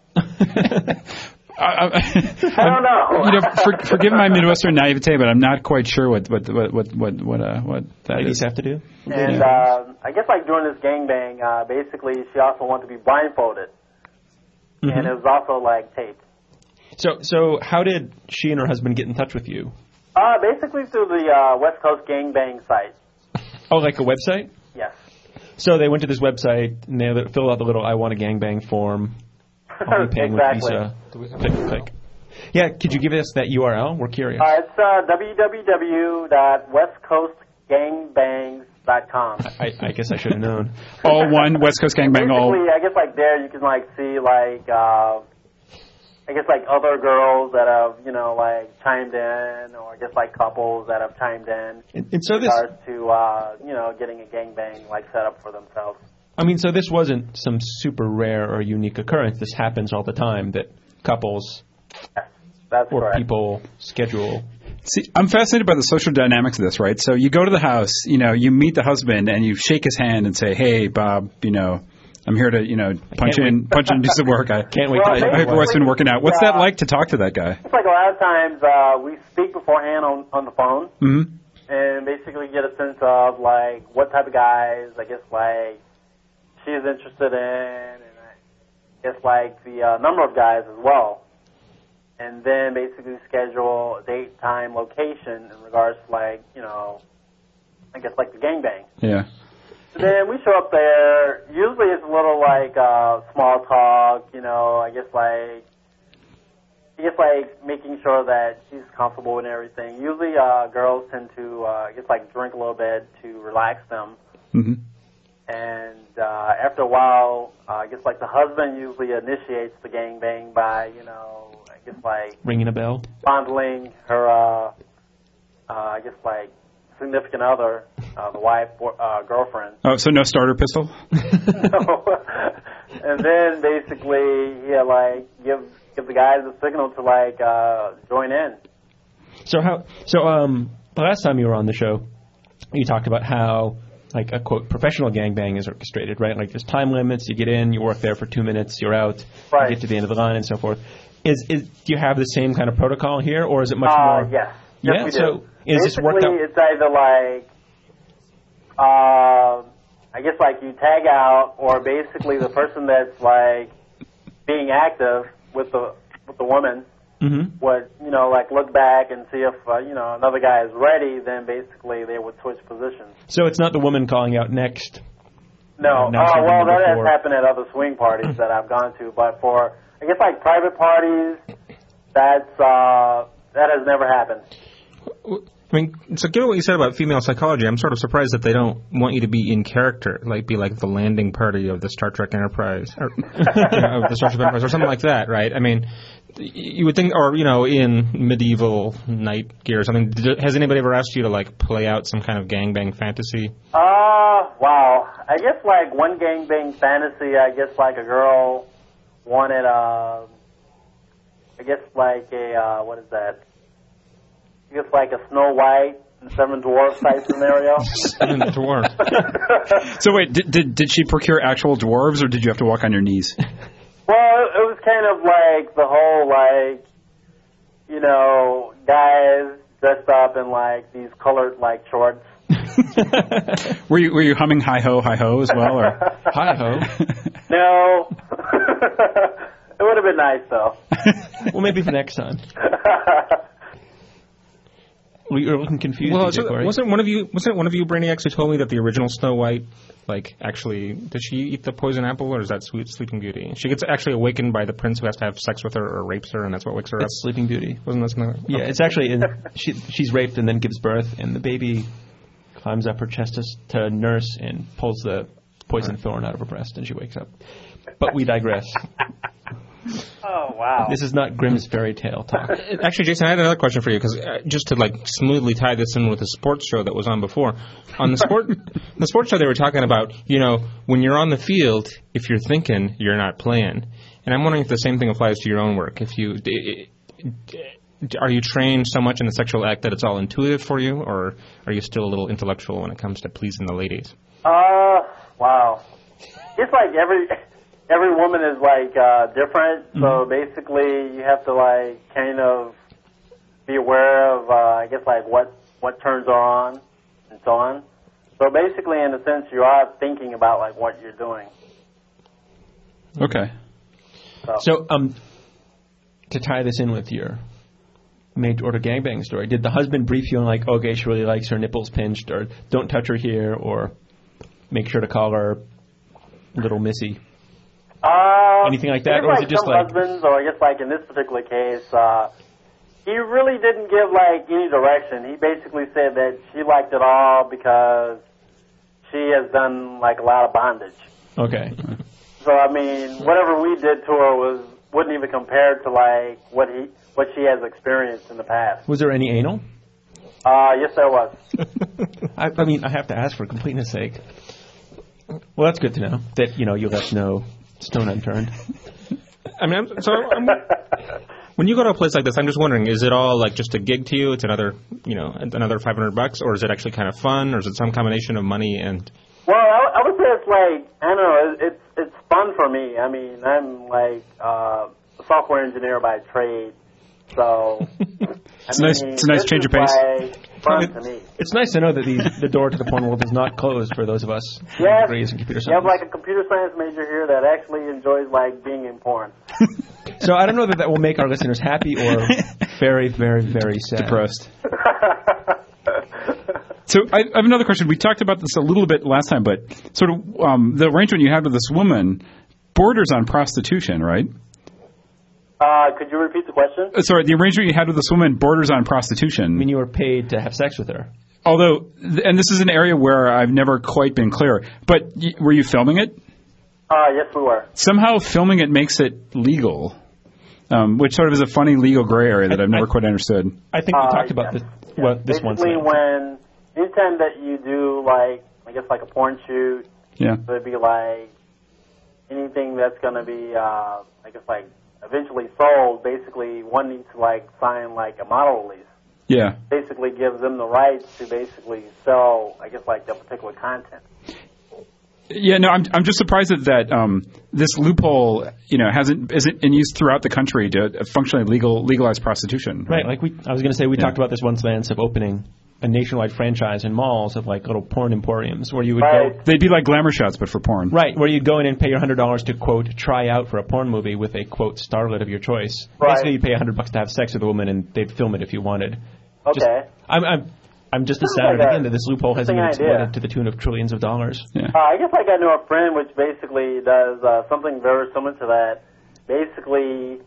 [SPEAKER 4] I don't know.
[SPEAKER 2] Forgive my Midwestern naivete, but I'm not quite sure what that
[SPEAKER 3] ladies
[SPEAKER 2] is.
[SPEAKER 3] have to do.
[SPEAKER 4] And I guess like during this gangbang, basically she also wanted to be blindfolded, and it was also like taped.
[SPEAKER 3] So how did she and her husband get in touch with you?
[SPEAKER 4] Basically through the West Coast Gangbang site.
[SPEAKER 3] Oh, like a website?
[SPEAKER 4] Yes.
[SPEAKER 3] So they went to this website and they filled out the little "I want a gangbang" form. Only paying
[SPEAKER 4] Exactly.
[SPEAKER 3] with Visa. Click, click. Yeah, could you give us that URL? We're curious.
[SPEAKER 4] It's www.westcoastgangbangs.com.
[SPEAKER 3] I guess I should have known.
[SPEAKER 2] All one West Coast Gangbang. All.
[SPEAKER 4] Basically, I guess like there you can like see like I guess like other girls that have like chimed in, or I guess like couples that have chimed in
[SPEAKER 3] And so
[SPEAKER 4] in
[SPEAKER 3] this,
[SPEAKER 4] regards to getting a gangbang like set up for themselves.
[SPEAKER 3] I mean, so this wasn't some super rare or unique occurrence. This happens all the time that couples
[SPEAKER 4] Yes, that's
[SPEAKER 3] or
[SPEAKER 4] correct.
[SPEAKER 3] people schedule.
[SPEAKER 2] See, I'm fascinated by the social dynamics of this, right? So you go to the house, you meet the husband, and you shake his hand and say, "Hey, Bob, I'm here to, punch in and do some work.
[SPEAKER 3] Can't wait.
[SPEAKER 4] Well,
[SPEAKER 3] to
[SPEAKER 2] I hope your wife's been working out." What's that like to talk to that guy?
[SPEAKER 4] It's like a lot of times we speak beforehand on the phone
[SPEAKER 2] Mm-hmm.
[SPEAKER 4] and basically get a sense of like what type of guys I guess like she's interested in, and I guess like the number of guys as well. And then basically schedule a date, time, location in regards to like, I guess like the gangbang.
[SPEAKER 2] Yeah.
[SPEAKER 4] So then we show up there. Usually it's a little like small talk, I guess like making sure that she's comfortable and everything. Usually girls tend to, I guess like drink a little bit to relax them.
[SPEAKER 2] Mm-hmm.
[SPEAKER 4] And after a while, I guess like the husband usually initiates the gangbang by, I guess like
[SPEAKER 3] ringing a bell.
[SPEAKER 4] fondling her, I guess like significant other, the wife, girlfriend.
[SPEAKER 2] Oh, so no starter pistol?
[SPEAKER 4] And then basically, like give the guys a signal to like join in.
[SPEAKER 3] So the last time you were on the show, you talked about how like a quote professional gangbang is orchestrated, right? Like there's time limits. You get in, you work there for 2 minutes, you're out.
[SPEAKER 4] Right.
[SPEAKER 3] You get to the end of the line and so forth. Do you have the same kind of protocol here, or is it much more?
[SPEAKER 4] Yes.
[SPEAKER 3] Yeah.
[SPEAKER 4] Yes, we do.
[SPEAKER 3] So is this worked
[SPEAKER 4] Basically,
[SPEAKER 3] out?
[SPEAKER 4] it's either like, I guess like you tag out, or basically the person that's like being active with the woman
[SPEAKER 3] Mm-hmm.
[SPEAKER 4] would like look back and see if another guy is ready. Then basically they would switch positions.
[SPEAKER 3] So it's not the woman calling out next.
[SPEAKER 4] No,
[SPEAKER 3] Now something
[SPEAKER 4] well that has
[SPEAKER 3] before.
[SPEAKER 4] happened at other swing parties that I've gone to, but for I guess like private parties, that has never happened.
[SPEAKER 1] I mean, so given what you said about female psychology, I'm sort of surprised that they don't want you to be in character, like be like the landing party of the Star Trek Enterprise, or of the Star Trek Enterprise, or something like that, right? I mean, you would think, or in medieval knight gear or something. Has anybody ever asked you to like play out some kind of gangbang fantasy?
[SPEAKER 4] Wow. I guess like one gangbang fantasy. I guess like a girl wanted I guess like a what is that? I guess like a Snow White and Seven Dwarfs type scenario.
[SPEAKER 1] Dwarf.
[SPEAKER 2] So wait, did she procure actual dwarves, or did you have to walk on your knees?
[SPEAKER 4] Well, it was kind of like the whole like, guys dressed up in like these colored like shorts.
[SPEAKER 2] Were you humming hi ho as well, or?
[SPEAKER 3] Hi ho.
[SPEAKER 4] No. It would have been nice though.
[SPEAKER 3] Well, maybe for next time. You're looking confused.
[SPEAKER 1] Well,
[SPEAKER 3] DJ Corey.
[SPEAKER 1] wasn't one of you, Brainiacs, who told me that the original Snow White, like, actually, does she eat the poison apple, or is that Sleeping Beauty? She gets actually awakened by the prince who has to have sex with her or rapes her, and that's what wakes her up.
[SPEAKER 3] It's Sleeping Beauty.
[SPEAKER 1] Wasn't that something?
[SPEAKER 3] Yeah, it's actually she's raped and then gives birth, and the baby climbs up her chest to nurse and pulls the poison thorn out of her breast, and she wakes up. But we digress.
[SPEAKER 4] Oh wow!
[SPEAKER 3] This is not Grimm's fairy tale talk.
[SPEAKER 1] Actually, Jason, I had another question for you, because just to like smoothly tie this in with the sports show that was on before, on the sports show they were talking about, when you're on the field, if you're thinking, you're not playing, and I'm wondering if the same thing applies to your own work. If you are you trained so much in the sexual act that it's all intuitive for you, or are you still a little intellectual when it comes to pleasing the ladies?
[SPEAKER 4] Wow. It's like every woman is like different, so basically you have to like kind of be aware of I guess like what turns her on and so on. So basically, in a sense, you are thinking about like what you're doing.
[SPEAKER 2] Okay.
[SPEAKER 3] So to tie this in with your made-to-order gangbang story, did the husband brief you on like, okay, she really likes her nipples pinched, or don't touch her here, or make sure to call her Little Missy? anything like that, or is it just
[SPEAKER 4] some
[SPEAKER 3] like
[SPEAKER 4] husbands, or just like in this particular case, he really didn't give like any direction. He basically said that she liked it all because she has done like a lot of bondage.
[SPEAKER 3] okay?
[SPEAKER 4] So I mean, whatever we did to her wouldn't even compare to like what she has experienced in the past.
[SPEAKER 3] Was there any anal?
[SPEAKER 4] Yes, there was.
[SPEAKER 3] I mean, I have to ask for completeness' sake. Well, that's good to know that you left no stone unturned.
[SPEAKER 1] I mean, when you go to a place like this, I'm just wondering, is it all like just a gig to you? It's another $500, or is it actually kind of fun, or is it some combination of money and?
[SPEAKER 4] Well, I would say it's like, I don't know, it's fun for me. I mean, I'm like a software engineer by trade, so
[SPEAKER 2] it's a nice change of pace.
[SPEAKER 4] Like fun to me.
[SPEAKER 3] It's nice to know that the door to the porn world is not closed for those of us with
[SPEAKER 4] Yes,
[SPEAKER 3] degrees in computer
[SPEAKER 4] you
[SPEAKER 3] science.
[SPEAKER 4] have like a computer science major here that actually enjoys like being in porn.
[SPEAKER 3] So I don't know that will make our listeners happy or very, very, very sad.
[SPEAKER 2] Depressed. So I have another question. We talked about this a little bit last time, but sort of the arrangement you had with this woman borders on prostitution, right?
[SPEAKER 4] Could you repeat the question?
[SPEAKER 2] Sorry, the arrangement you had with this woman borders on prostitution.
[SPEAKER 3] I mean, you were paid to have sex with her.
[SPEAKER 2] Although, and this is an area where I've never quite been clear, but were you filming it?
[SPEAKER 4] Yes, we were.
[SPEAKER 2] Somehow filming it makes it legal, which sort of is a funny legal gray area that I've never quite understood.
[SPEAKER 3] I think we talked about this once.
[SPEAKER 4] Basically, anytime that you do like, I guess like a porn shoot,
[SPEAKER 2] Yeah.
[SPEAKER 4] so it'd be like anything that's going to be, I guess like eventually sold. Basically, one needs to like sign like a model release.
[SPEAKER 2] Yeah.
[SPEAKER 4] Basically, gives them the rights to basically sell, I guess like the particular content.
[SPEAKER 2] Yeah, no, I'm just surprised that this loophole, isn't in use throughout the country to functionally legalize prostitution.
[SPEAKER 3] Right, like I was going to say, we talked about this once, Lance, of opening a nationwide franchise in malls of like little porn emporiums where you would go.
[SPEAKER 2] They'd be like glamour shots, but for porn.
[SPEAKER 3] Right, where you'd go in and pay your $100 to quote try out for a porn movie with a quote starlet of your choice.
[SPEAKER 4] Right.
[SPEAKER 3] Basically, you'd pay $100 to have sex with a woman, and they'd film it if you wanted.
[SPEAKER 4] Okay.
[SPEAKER 3] I'm just astounded again that this loophole hasn't been
[SPEAKER 4] idea.
[SPEAKER 3] exploited to the tune of trillions of dollars.
[SPEAKER 2] Yeah.
[SPEAKER 4] I guess like I know a friend which basically does something very similar to that. Basically,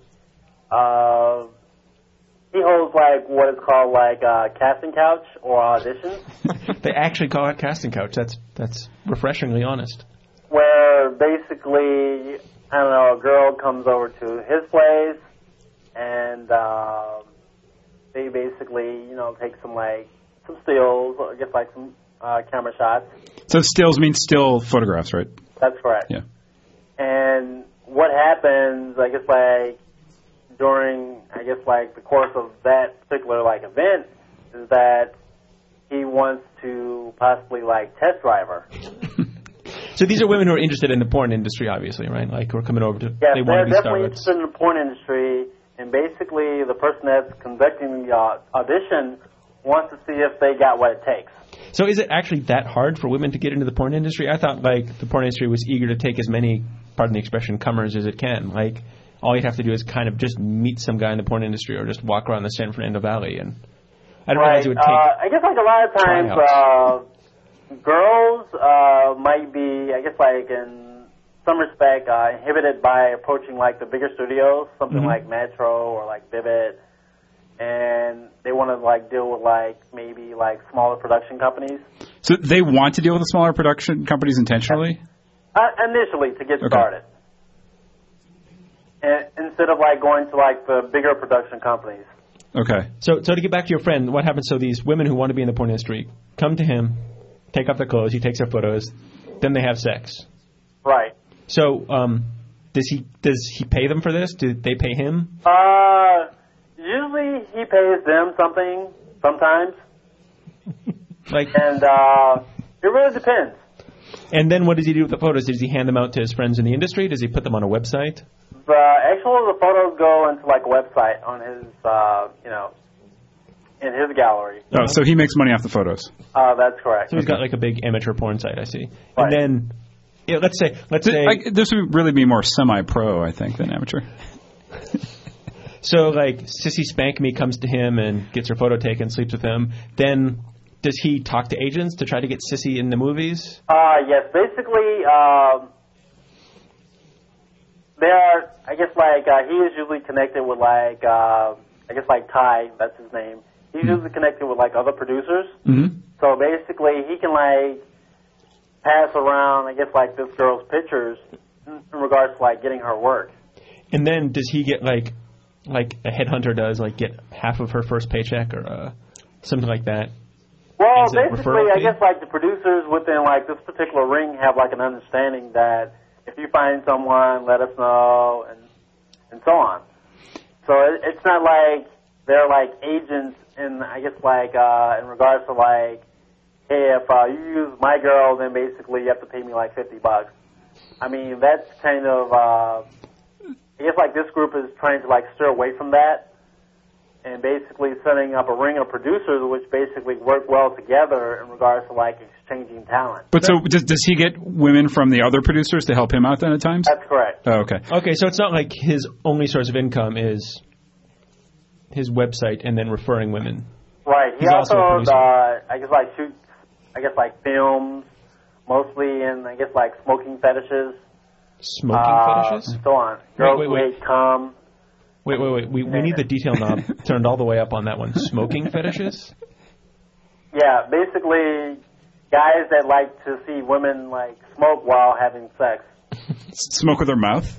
[SPEAKER 4] he holds like what is called like casting couch or auditions.
[SPEAKER 3] They actually call it casting couch. That's refreshingly honest.
[SPEAKER 4] Where basically, I don't know, a girl comes over to his place and they basically, take some stills, or just like some camera shots.
[SPEAKER 2] So stills means still photographs, right?
[SPEAKER 4] That's correct.
[SPEAKER 2] Yeah.
[SPEAKER 4] And what happens, I guess, like during, the course of that particular event, is that he wants to possibly test drive her.
[SPEAKER 3] So these are women who are interested in the porn industry, obviously, right? Like who are coming over to.
[SPEAKER 4] Yes,
[SPEAKER 3] they want
[SPEAKER 4] they're
[SPEAKER 3] to be
[SPEAKER 4] definitely
[SPEAKER 3] starlets.
[SPEAKER 4] interested in the porn industry, and basically the person that's conducting the audition wants to see if they got what it takes.
[SPEAKER 3] So is it actually that hard for women to get into the porn industry? I thought the porn industry was eager to take as many, pardon the expression, comers as it can. Like all you'd have to do is kind of just meet some guy in the porn industry or just walk around the San Fernando Valley, and I don't realize it would take.
[SPEAKER 4] I guess a lot of times girls might be, in some respect inhibited by approaching the bigger studios, something like Metro or Vivid. And they want to deal with maybe smaller production companies.
[SPEAKER 2] So they want to deal with the smaller production companies intentionally?
[SPEAKER 4] Initially, to get started. And instead of going to the bigger production companies.
[SPEAKER 3] Okay. So to get back to your friend, what happens? So these women who want to be in the porn industry come to him, take off their clothes, he takes their photos, then they have sex.
[SPEAKER 4] Right.
[SPEAKER 3] So does he pay them for this? Do they pay him?
[SPEAKER 4] Usually he pays them something sometimes. And it really depends.
[SPEAKER 3] And then what does he do with the photos? Does he hand them out to his friends in the industry? Does he put them on a website?
[SPEAKER 4] The photos go into a website on his, in his gallery.
[SPEAKER 2] Oh, so he makes money off the photos.
[SPEAKER 4] That's correct.
[SPEAKER 3] So he's got a big amateur porn site, I see.
[SPEAKER 4] Right.
[SPEAKER 3] And then, let's say
[SPEAKER 2] this would really be more semi-pro, I think, than amateur.
[SPEAKER 3] So, Sissy Spank Me comes to him and gets her photo taken, sleeps with him. Then, does he talk to agents to try to get Sissy in the movies?
[SPEAKER 4] Yes. Basically, I guess like he is usually connected with like I guess like Ty, that's his name. He's usually connected with like other producers.
[SPEAKER 2] Mm-hmm.
[SPEAKER 4] So basically, he can like pass around, I guess like this girl's pictures in regards to like getting her work.
[SPEAKER 3] And then does he get like a headhunter does, like get half of her first paycheck or something like that?
[SPEAKER 4] Well,
[SPEAKER 3] Is it a
[SPEAKER 4] basically,
[SPEAKER 3] referral
[SPEAKER 4] I
[SPEAKER 3] fee?
[SPEAKER 4] guess like the producers within like this particular ring have like an understanding that if you find someone, let us know, and so on. So it's not like they're like agents in, I guess like in regards to like, hey, if you use my girl, then basically you have to pay me like $50. I mean, that's kind of I guess like this group is trying to like steer away from that, and basically setting up a ring of producers which basically work well together in regards to like exchanging talent.
[SPEAKER 2] But so does he get women from the other producers to help him out then at times?
[SPEAKER 4] That's correct.
[SPEAKER 2] Oh, okay.
[SPEAKER 3] Okay, so it's not like his only source of income is his website and then referring women.
[SPEAKER 4] Right. He
[SPEAKER 3] He's also a producer.
[SPEAKER 4] I guess like shoots, I guess like films, mostly in I guess like smoking fetishes.
[SPEAKER 3] Smoking fetishes?
[SPEAKER 4] So on. Girls
[SPEAKER 3] wait.
[SPEAKER 4] who hate cum.
[SPEAKER 3] Wait. We need the detail knob turned all the way up on that one. Smoking fetishes?
[SPEAKER 4] Yeah, basically guys that like to see women like smoke while having sex.
[SPEAKER 2] Smoke with their mouth?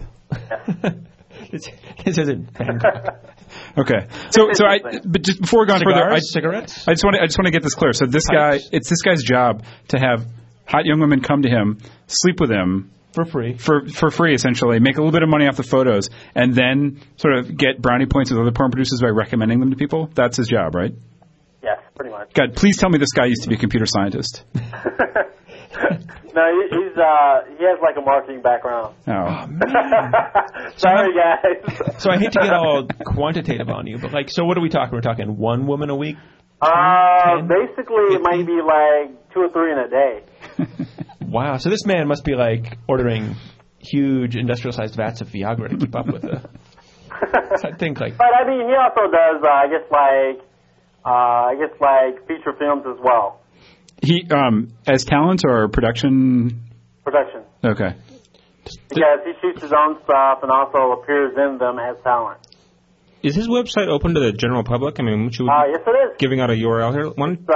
[SPEAKER 3] This isn't Bangkok.
[SPEAKER 2] Okay. But just before we go on further,
[SPEAKER 3] Cigarettes?
[SPEAKER 2] I just want to get this clear. So this guy, it's this guy's job to have hot young women come to him, sleep with him
[SPEAKER 3] For free.
[SPEAKER 2] for free, essentially, make a little bit of money off the photos, and then sort of get brownie points with other porn producers by recommending them to people. That's his job, right?
[SPEAKER 4] Yes, pretty much.
[SPEAKER 2] God, please tell me this guy used to be a computer scientist.
[SPEAKER 4] No, he has like a marketing background.
[SPEAKER 2] Oh.
[SPEAKER 4] Sorry, guys.
[SPEAKER 3] So I hate to get all quantitative on you, but like, so what are we talking? We're talking one woman a week? 10,
[SPEAKER 4] Basically,
[SPEAKER 3] 50?
[SPEAKER 4] it might be like 2 or 3 in a day.
[SPEAKER 3] Wow. So this man must be like ordering huge industrial-sized vats of Viagra to keep up with the. I think like.
[SPEAKER 4] But I mean, he also does, I guess like feature films as well.
[SPEAKER 2] He as talent or production?
[SPEAKER 4] Production.
[SPEAKER 2] Okay.
[SPEAKER 4] Because he shoots his own stuff and also appears in them as talent.
[SPEAKER 1] Is his website open to the general public? I mean, would you
[SPEAKER 4] Yes, it is.
[SPEAKER 1] giving out a URL here? One.
[SPEAKER 4] It's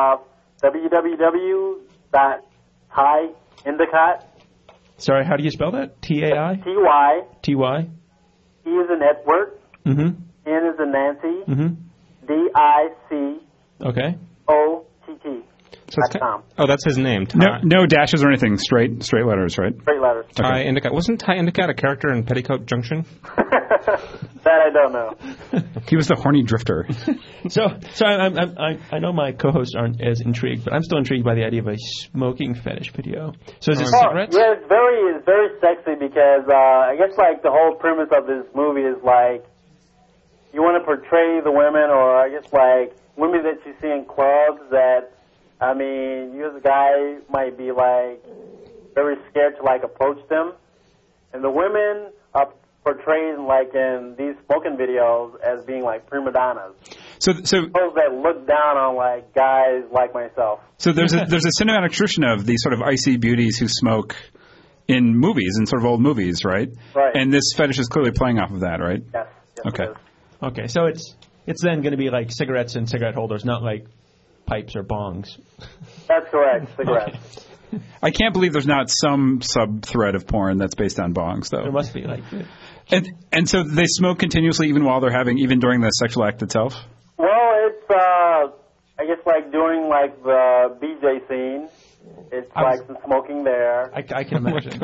[SPEAKER 4] www.tyendicott.
[SPEAKER 3] Sorry, how do you spell that? T-A-I?
[SPEAKER 4] T-Y.
[SPEAKER 3] T-Y?
[SPEAKER 4] E is in Edward.
[SPEAKER 3] Mm-hmm.
[SPEAKER 4] N is in Nancy.
[SPEAKER 3] Mm-hmm.
[SPEAKER 4] D-I-C-O-T-T.
[SPEAKER 1] Okay. So it's
[SPEAKER 4] .com.
[SPEAKER 1] oh, that's his name. Ty,
[SPEAKER 2] No dashes or anything. Straight letters, right?
[SPEAKER 4] Straight letters.
[SPEAKER 1] Ty Endicott. Wasn't Ty Endicott a character in Petticoat Junction?
[SPEAKER 4] That I don't know.
[SPEAKER 2] He was the horny drifter.
[SPEAKER 3] So I know my co-hosts aren't as intrigued, but I'm still intrigued by the idea of a smoking fetish video. So is it cigarettes?
[SPEAKER 4] Yeah, it's very sexy because I guess like the whole premise of this movie is like you want to portray the women, or I guess like women that you see in clubs that, I mean, you as a guy might be like very scared to like approach them, and the women are portrayed like in these smoking videos as being like prima donnas.
[SPEAKER 2] So
[SPEAKER 4] Those that look down on like guys like myself.
[SPEAKER 2] So there's a cinematic tradition of these sort of icy beauties who smoke in movies, in sort of old movies, right?
[SPEAKER 4] Right.
[SPEAKER 2] And this fetish is clearly playing off of that, right?
[SPEAKER 4] Yes.
[SPEAKER 2] Okay.
[SPEAKER 4] It is.
[SPEAKER 3] Okay, so it's then going to be like cigarettes and cigarette holders, not like pipes or bongs.
[SPEAKER 4] That's correct. Cigarettes.
[SPEAKER 2] I can't believe there's not some sub-thread of porn that's based on bongs, though.
[SPEAKER 3] There must be like.
[SPEAKER 2] And so they smoke continuously even while they're having, even during the sexual act itself?
[SPEAKER 4] Well, it's I guess like during like the BJ scene, it's like some smoking there.
[SPEAKER 3] I can imagine.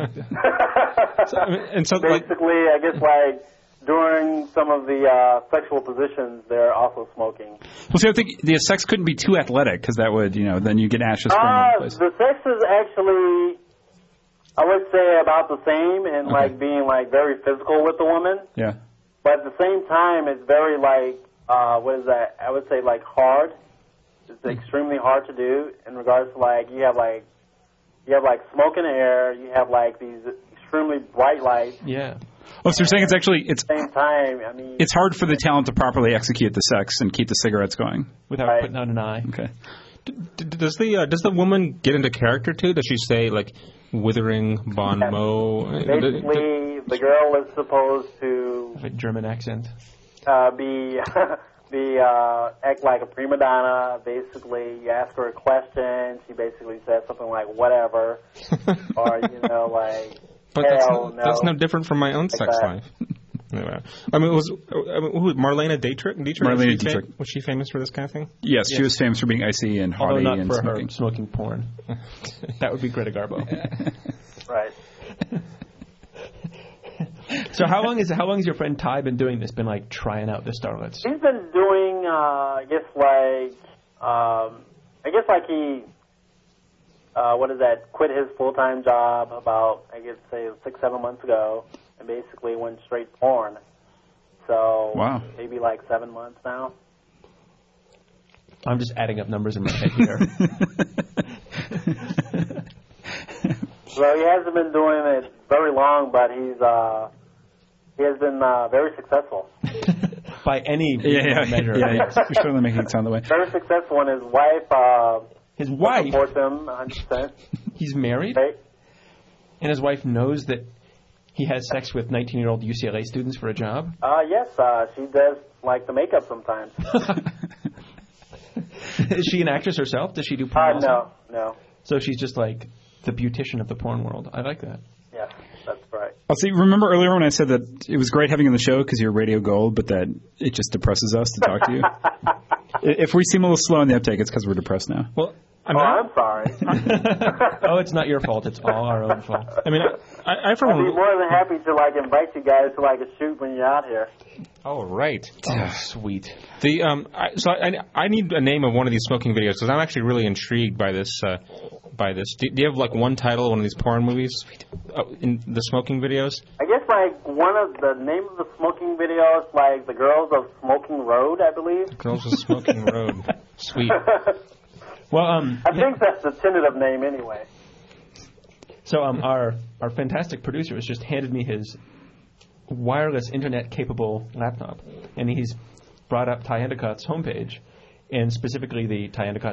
[SPEAKER 1] So
[SPEAKER 4] Basically, I guess like during some of the sexual positions, they're also smoking.
[SPEAKER 2] Well, see, I think the sex couldn't be too athletic because that would, then you get ashes spraying all over the place.
[SPEAKER 4] The sex is actually, I would say, about the same and like being like very physical with the woman.
[SPEAKER 2] Yeah.
[SPEAKER 4] But at the same time, it's very like, what is that? I would say like hard. It's extremely hard to do in regards to like you have like smoke in the air. You have like these extremely bright lights.
[SPEAKER 3] Yeah.
[SPEAKER 2] Oh, so you're saying it's
[SPEAKER 4] at the same time, I mean,
[SPEAKER 2] it's hard for the talent to properly execute the sex and keep the cigarettes going
[SPEAKER 3] without putting out an eye.
[SPEAKER 2] Okay.
[SPEAKER 1] Does the woman get into character too? Does she say like withering bon mot?
[SPEAKER 4] Basically, the girl is supposed to
[SPEAKER 3] Have a German accent.
[SPEAKER 4] be act like a prima donna. Basically, you ask her a question, she basically says something like "whatever," or like
[SPEAKER 1] But
[SPEAKER 4] hell no.
[SPEAKER 1] that's no different from my own sex
[SPEAKER 4] that.
[SPEAKER 1] life. Anyway, who Marlene Dietrich?
[SPEAKER 2] Marlene Dietrich.
[SPEAKER 1] Was she famous for this kind of thing?
[SPEAKER 2] Yes, she was famous for being icy and
[SPEAKER 3] Although
[SPEAKER 2] haughty
[SPEAKER 3] not
[SPEAKER 2] and
[SPEAKER 3] for
[SPEAKER 2] smoking.
[SPEAKER 3] her smoking porn. That would be Greta Garbo.
[SPEAKER 4] Right.
[SPEAKER 3] So how long has your friend Ty been doing this? Been like trying out the starlets?
[SPEAKER 4] He's been doing, I guess like he, quit his full-time job about, say 6-7 months ago, and basically went straight porn. So
[SPEAKER 2] Wow.
[SPEAKER 4] maybe like 7 months now.
[SPEAKER 3] I'm just adding up numbers in my head here.
[SPEAKER 4] So he hasn't been doing it very long, but he has been very successful.
[SPEAKER 3] By any measure.
[SPEAKER 2] Yeah, you're certainly making it sound the way.
[SPEAKER 4] Very successful, and his wife.
[SPEAKER 3] His wife?
[SPEAKER 4] supports him 100%.
[SPEAKER 3] He's married,
[SPEAKER 4] Right?
[SPEAKER 3] and his wife knows that he has sex with 19-year-old UCLA students for a job?
[SPEAKER 4] Yes, she does like the makeup sometimes.
[SPEAKER 3] Is she an actress herself? Does she do porn also?
[SPEAKER 4] No.
[SPEAKER 3] So she's just like the beautician of the porn world. I like that.
[SPEAKER 4] Yeah, that's right.
[SPEAKER 2] I'll see. Remember earlier when I said that it was great having you on the show because you're radio gold, but that it just depresses us to talk to you? If we seem a little slow in the uptake, it's because we're depressed now.
[SPEAKER 1] Well,
[SPEAKER 4] I'm sorry.
[SPEAKER 3] Oh, it's not your fault. It's all our own fault.
[SPEAKER 1] I mean, I for
[SPEAKER 4] I'd be
[SPEAKER 1] one.
[SPEAKER 4] more than happy to invite you guys to a shoot when you're out here.
[SPEAKER 1] Oh, right.
[SPEAKER 3] Oh, sweet.
[SPEAKER 1] I need a name of one of these smoking videos because I'm actually really intrigued by this. Do you have one title, one of these porn movies in the smoking videos?
[SPEAKER 4] I guess one of the name of the smoking videos, the Girls of Smoking Road, I believe.
[SPEAKER 1] Girls of Smoking Road. Sweet.
[SPEAKER 3] Well,
[SPEAKER 4] I think that's the tentative name anyway.
[SPEAKER 3] So our fantastic producer has just handed me his wireless internet-capable laptop, and he's brought up Ty Endicott's homepage, and specifically the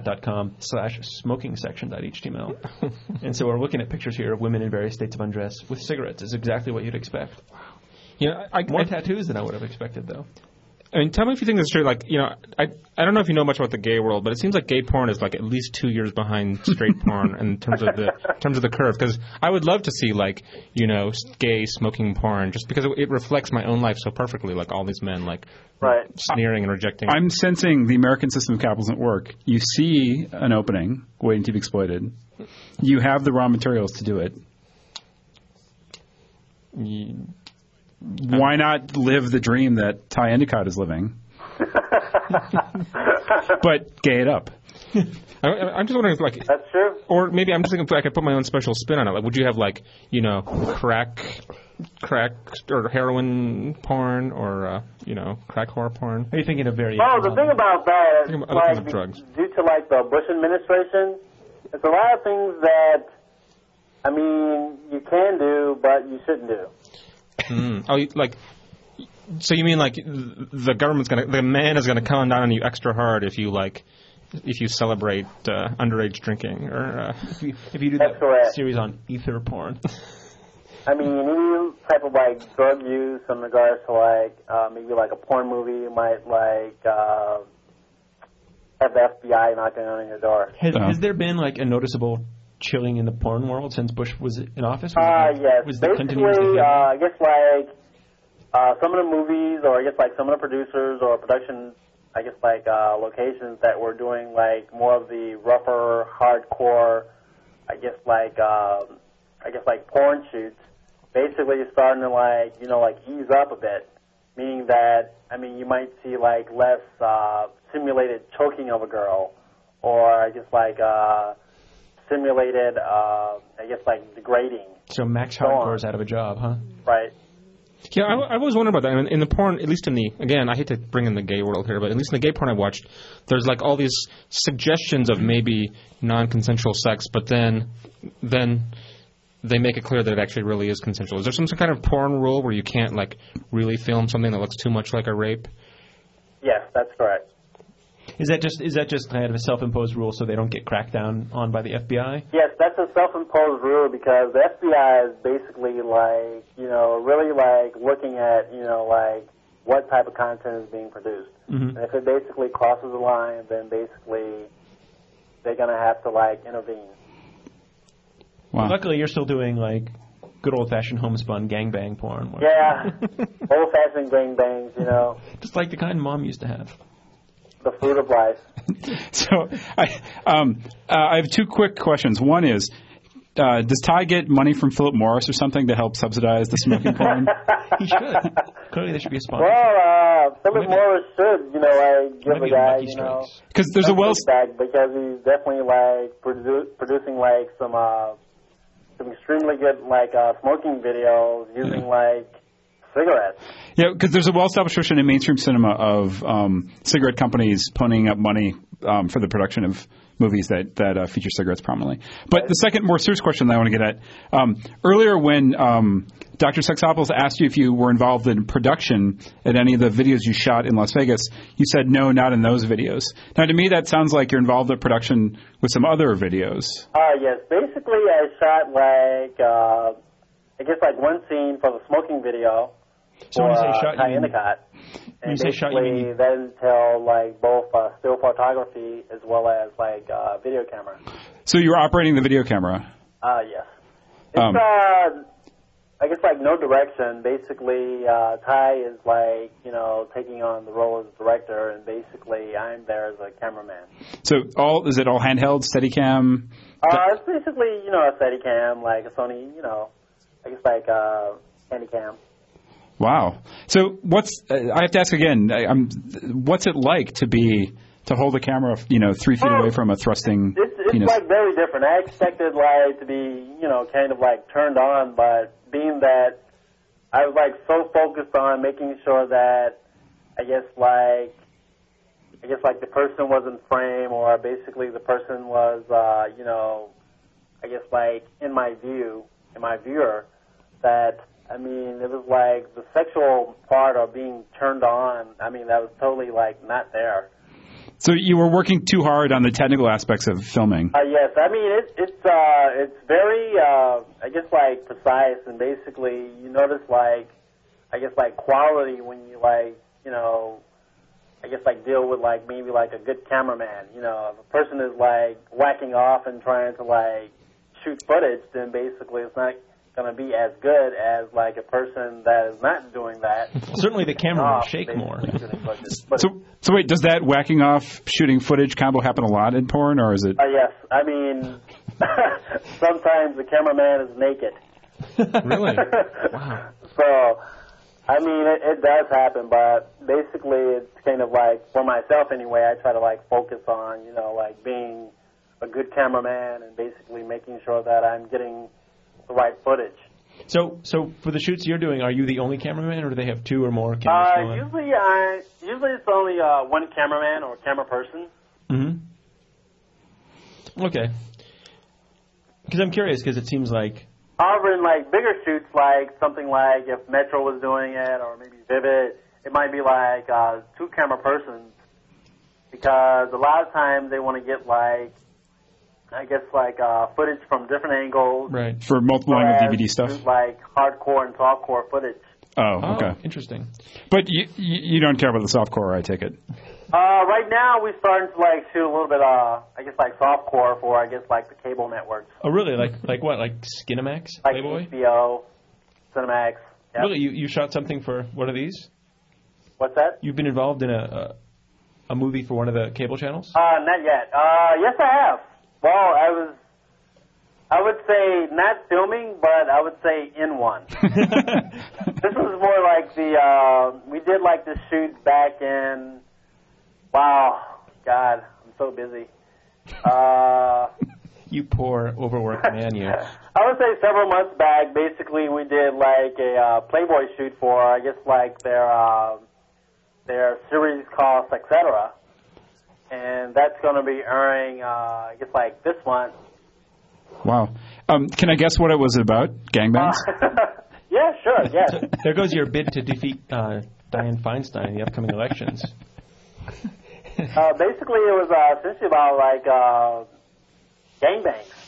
[SPEAKER 3] tyendicott.com/smokingsection.html. And so we're looking at pictures here of women in various states of undress with cigarettes. It's exactly what you'd expect. More tattoos than I would have expected, though.
[SPEAKER 1] I mean, tell me if you think this is true. I don't know if you know much about the gay world, but it seems like gay porn is at least 2 years behind straight porn in terms of the curve. Because I would love to see gay smoking porn, just because it reflects my own life so perfectly. All these men
[SPEAKER 4] right.
[SPEAKER 1] sneering and rejecting.
[SPEAKER 2] I'm sensing the American system of capitalism at work. You see an opening waiting to be exploited. You have the raw materials to do it. Why not live the dream that Ty Endicott is living? But gay it up.
[SPEAKER 1] I'm just wondering if
[SPEAKER 4] That's true.
[SPEAKER 1] or maybe I'm just thinking if I could put my own special spin on it. Would you have crack or heroin porn or crack whore porn?
[SPEAKER 3] Are you thinking of very...
[SPEAKER 4] Well, the thing about that is,
[SPEAKER 1] Think of other kinds of drugs.
[SPEAKER 4] due to the Bush administration, it's a lot of things that, you can do, but you shouldn't do.
[SPEAKER 1] So you mean the man is gonna come down on you extra hard if you celebrate underage drinking or
[SPEAKER 3] if you do
[SPEAKER 4] That's
[SPEAKER 3] that
[SPEAKER 4] correct.
[SPEAKER 3] series on ether porn.
[SPEAKER 4] Any type of drug use in regards to maybe a porn movie, you might have the FBI knocking on your door.
[SPEAKER 3] Has there been a noticeable chilling in the porn world since Bush was in office?
[SPEAKER 4] Yes.
[SPEAKER 3] Was the Clinton
[SPEAKER 4] Basically,
[SPEAKER 3] years
[SPEAKER 4] I guess some of the movies, or I guess some of the producers or production, locations that were doing more of the rougher, hardcore, porn shoots, basically starting to ease up a bit, meaning that you might see less simulated choking of a girl, or simulated, degrading.
[SPEAKER 3] So Max Hardcore's out of a job, huh?
[SPEAKER 4] Right.
[SPEAKER 1] Yeah, I always wondered about that. In the porn, at least again, I hate to bring in the gay world here, but at least in the gay porn I watched, there's all these suggestions of maybe non-consensual sex, but then they make it clear that it actually really is consensual. Is there some kind of porn rule where you can't really film something that looks too much like a rape?
[SPEAKER 4] Yes, that's correct.
[SPEAKER 3] Is that just kind of a self-imposed rule so they don't get cracked down on by the FBI?
[SPEAKER 4] Yes, that's a self-imposed rule because the FBI is basically like, really like looking at, like what type of content is being produced.
[SPEAKER 3] Mm-hmm.
[SPEAKER 4] And if it basically crosses the line, then basically they're going to have to like intervene.
[SPEAKER 2] Wow.
[SPEAKER 3] Luckily, you're still doing like good old-fashioned homespun gangbang porn.
[SPEAKER 4] Yeah, old-fashioned gangbangs,
[SPEAKER 3] Just like the kind Mom used to have.
[SPEAKER 4] The fruit of life.
[SPEAKER 2] So I have two quick questions. One is, does Ty get money from Philip Morris or something to help subsidize the smoking porn?
[SPEAKER 3] He should. Clearly, there should be a sponsor.
[SPEAKER 4] Well, Philip Morris should, give the guy,
[SPEAKER 2] because there's a
[SPEAKER 4] back because he's definitely like producing like some extremely good like smoking videos using like cigarettes.
[SPEAKER 2] Yeah, because there's a well-established tradition in mainstream cinema of cigarette companies ponying up money for the production of movies that feature cigarettes prominently. But the second, more serious question that I want to get at, earlier when Dr. Sexopoulos asked you if you were involved in production at any of the videos you shot in Las Vegas, you said no, not in those videos. Now, to me, that sounds like you're involved in production with some other videos.
[SPEAKER 4] Yes. Basically, I shot like one scene for the smoking video.
[SPEAKER 3] So when you say shot,
[SPEAKER 4] Ty Endicott.
[SPEAKER 3] When you say shot, you mean
[SPEAKER 4] that entailed like both still photography as well as like video camera.
[SPEAKER 2] So you were operating the video camera?
[SPEAKER 4] Yes. It's I guess like no direction. Basically, Ty is like taking on the role as director, and basically I'm there as a cameraman.
[SPEAKER 2] So is it all handheld, Steadicam?
[SPEAKER 4] It's basically a Steadicam, like a Sony, I guess like Handycam.
[SPEAKER 2] Wow. So I have to ask again, what's it like to hold a camera, 3 feet away from a thrusting
[SPEAKER 4] it's
[SPEAKER 2] penis?
[SPEAKER 4] Like very different. I expected like to be, kind of like turned on, but being that I was like so focused on making sure that I guess like the person was in frame, or basically the person was, I guess like in my viewer, that it was like the sexual part of being turned on. That was totally like not there.
[SPEAKER 2] So you were working too hard on the technical aspects of filming.
[SPEAKER 4] Yes, it's very I guess like precise, and basically you notice like I guess like quality when you like I guess like deal with like maybe like a good cameraman. If a person is like whacking off and trying to like shoot footage, then basically it's not going to be as good as like a person that is not doing that.
[SPEAKER 3] Certainly the camera will shake more.
[SPEAKER 2] So wait, does that whacking off shooting footage combo happen a lot in porn, or is it?
[SPEAKER 4] Yes. Sometimes the cameraman is naked.
[SPEAKER 3] Really? Wow.
[SPEAKER 4] So, it does happen, but basically it's kind of like, for myself anyway, I try to like focus on, like being a good cameraman and basically making sure that I'm getting the right footage.
[SPEAKER 3] So for the shoots you're doing, are you the only cameraman, or do they have two or more cameras going?
[SPEAKER 4] Usually it's only one cameraman or camera person.
[SPEAKER 3] Mm-hmm. Okay. Because I'm curious, because it seems like...
[SPEAKER 4] However, in like bigger shoots, like something like if Metro was doing it, or maybe Vivid, it might be like 2 camera persons, because a lot of times they want to get like, I guess like footage from different angles.
[SPEAKER 2] Right. For multiple angle DVD stuff.
[SPEAKER 4] Like hardcore and softcore footage.
[SPEAKER 2] Oh, okay.
[SPEAKER 3] Interesting.
[SPEAKER 2] But you don't care about the softcore, I take it.
[SPEAKER 4] Right now we're starting to like shoot a little bit, I guess like softcore for I guess like the cable networks.
[SPEAKER 3] Oh, really? Like what? Like Skinamax?
[SPEAKER 4] Like
[SPEAKER 3] Playboy?
[SPEAKER 4] HBO, Cinemax. Yep.
[SPEAKER 3] Really? You shot something for one of these?
[SPEAKER 4] What's that?
[SPEAKER 3] You've been involved in a movie for one of the cable channels?
[SPEAKER 4] Not yet. Yes, I have. Well, I would say not filming, but I would say in one. This was more like we did like the shoot back in, wow, God, I'm so busy.
[SPEAKER 3] You poor, overworked man, you.
[SPEAKER 4] I would say several months back, basically we did like a Playboy shoot for, I guess like their series called Etc. And that's going to be airing, I guess like this month.
[SPEAKER 2] Wow. Can I guess what it was about? Gangbangs?
[SPEAKER 4] Yeah, sure, yes.
[SPEAKER 3] There goes your bid to defeat Dianne Feinstein in the upcoming elections.
[SPEAKER 4] Basically, it was essentially about like gangbangs.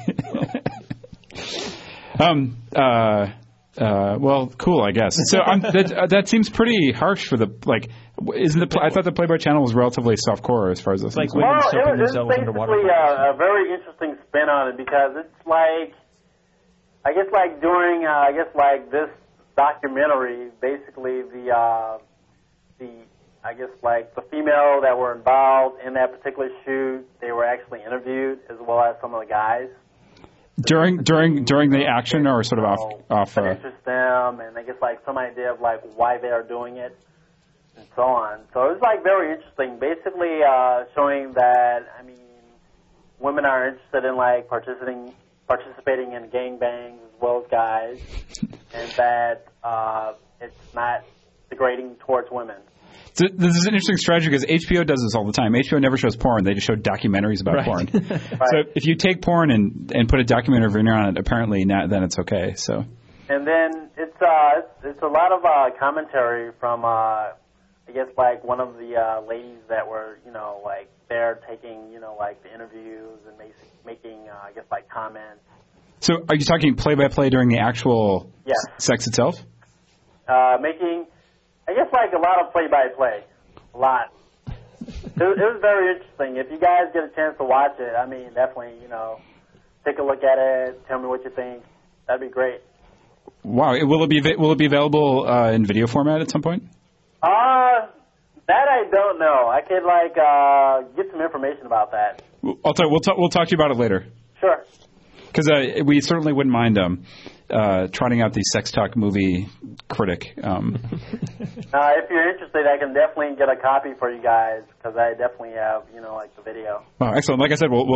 [SPEAKER 2] Well, cool, I guess. So that seems pretty harsh for the like. Isn't the? I thought the Playboy channel was relatively softcore as far as this.
[SPEAKER 3] Like
[SPEAKER 2] is
[SPEAKER 3] women
[SPEAKER 4] Well,
[SPEAKER 3] soaking
[SPEAKER 4] it's
[SPEAKER 3] themselves underwater.
[SPEAKER 4] basically a very interesting spin on it because it's like, I guess like during, this documentary, basically the I guess like the female that were involved in that particular shoot, they were actually interviewed as well as some of the guys.
[SPEAKER 2] during the action or sort of off.
[SPEAKER 4] What interests them, and I guess like some idea of like why they are doing it, and so on. So it's like very interesting. Basically, showing that women are interested in like participating in gangbangs as well as guys, and that it's not degrading towards women.
[SPEAKER 2] So this is an interesting strategy because HBO does this all the time. HBO never shows porn; they just show documentaries about porn. So if you take porn and put a documentary on it, apparently then it's okay. So. And
[SPEAKER 4] then it's a lot of commentary from I guess like one of the ladies that were like there taking like the interviews and making I guess like comments.
[SPEAKER 2] So are you talking play-by-play during the actual sex itself?
[SPEAKER 4] Making, I guess, like a lot of play-by-play. A lot. It was very interesting. If you guys get a chance to watch it, definitely, take a look at it. Tell me what you think. That'd be great.
[SPEAKER 2] Wow. Will it be available in video format at some point?
[SPEAKER 4] That I don't know. I could get some information about that.
[SPEAKER 2] We'll talk to you about it later.
[SPEAKER 4] Sure.
[SPEAKER 2] Because we certainly wouldn't mind trotting out the Sex Talk movie critic.
[SPEAKER 4] If you're interested, I can definitely get a copy for you guys because I definitely have, like the video.
[SPEAKER 2] Oh, excellent! Like I said, we'll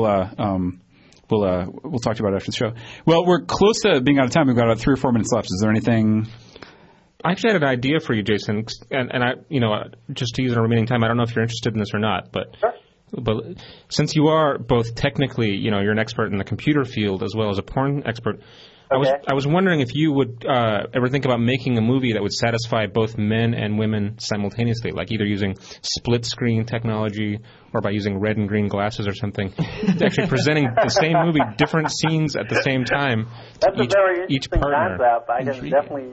[SPEAKER 2] talk to you about it after the show. Well, we're close to being out of time. We've got about 3 or 4 minutes left. Is there anything?
[SPEAKER 1] I actually had an idea for you, Jason, and I, just to use our remaining time, I don't know if you're interested in this or not, but.
[SPEAKER 4] Sure.
[SPEAKER 1] But since you are both technically, you're an expert in the computer field as well as a porn expert,
[SPEAKER 4] okay.
[SPEAKER 1] I was wondering if you would ever think about making a movie that would satisfy both men and women simultaneously, like either using split screen technology or by using red and green glasses or something, actually presenting the same movie, different scenes at the same time.
[SPEAKER 4] That's a very
[SPEAKER 1] each
[SPEAKER 4] interesting
[SPEAKER 1] partner.
[SPEAKER 4] concept. I can definitely,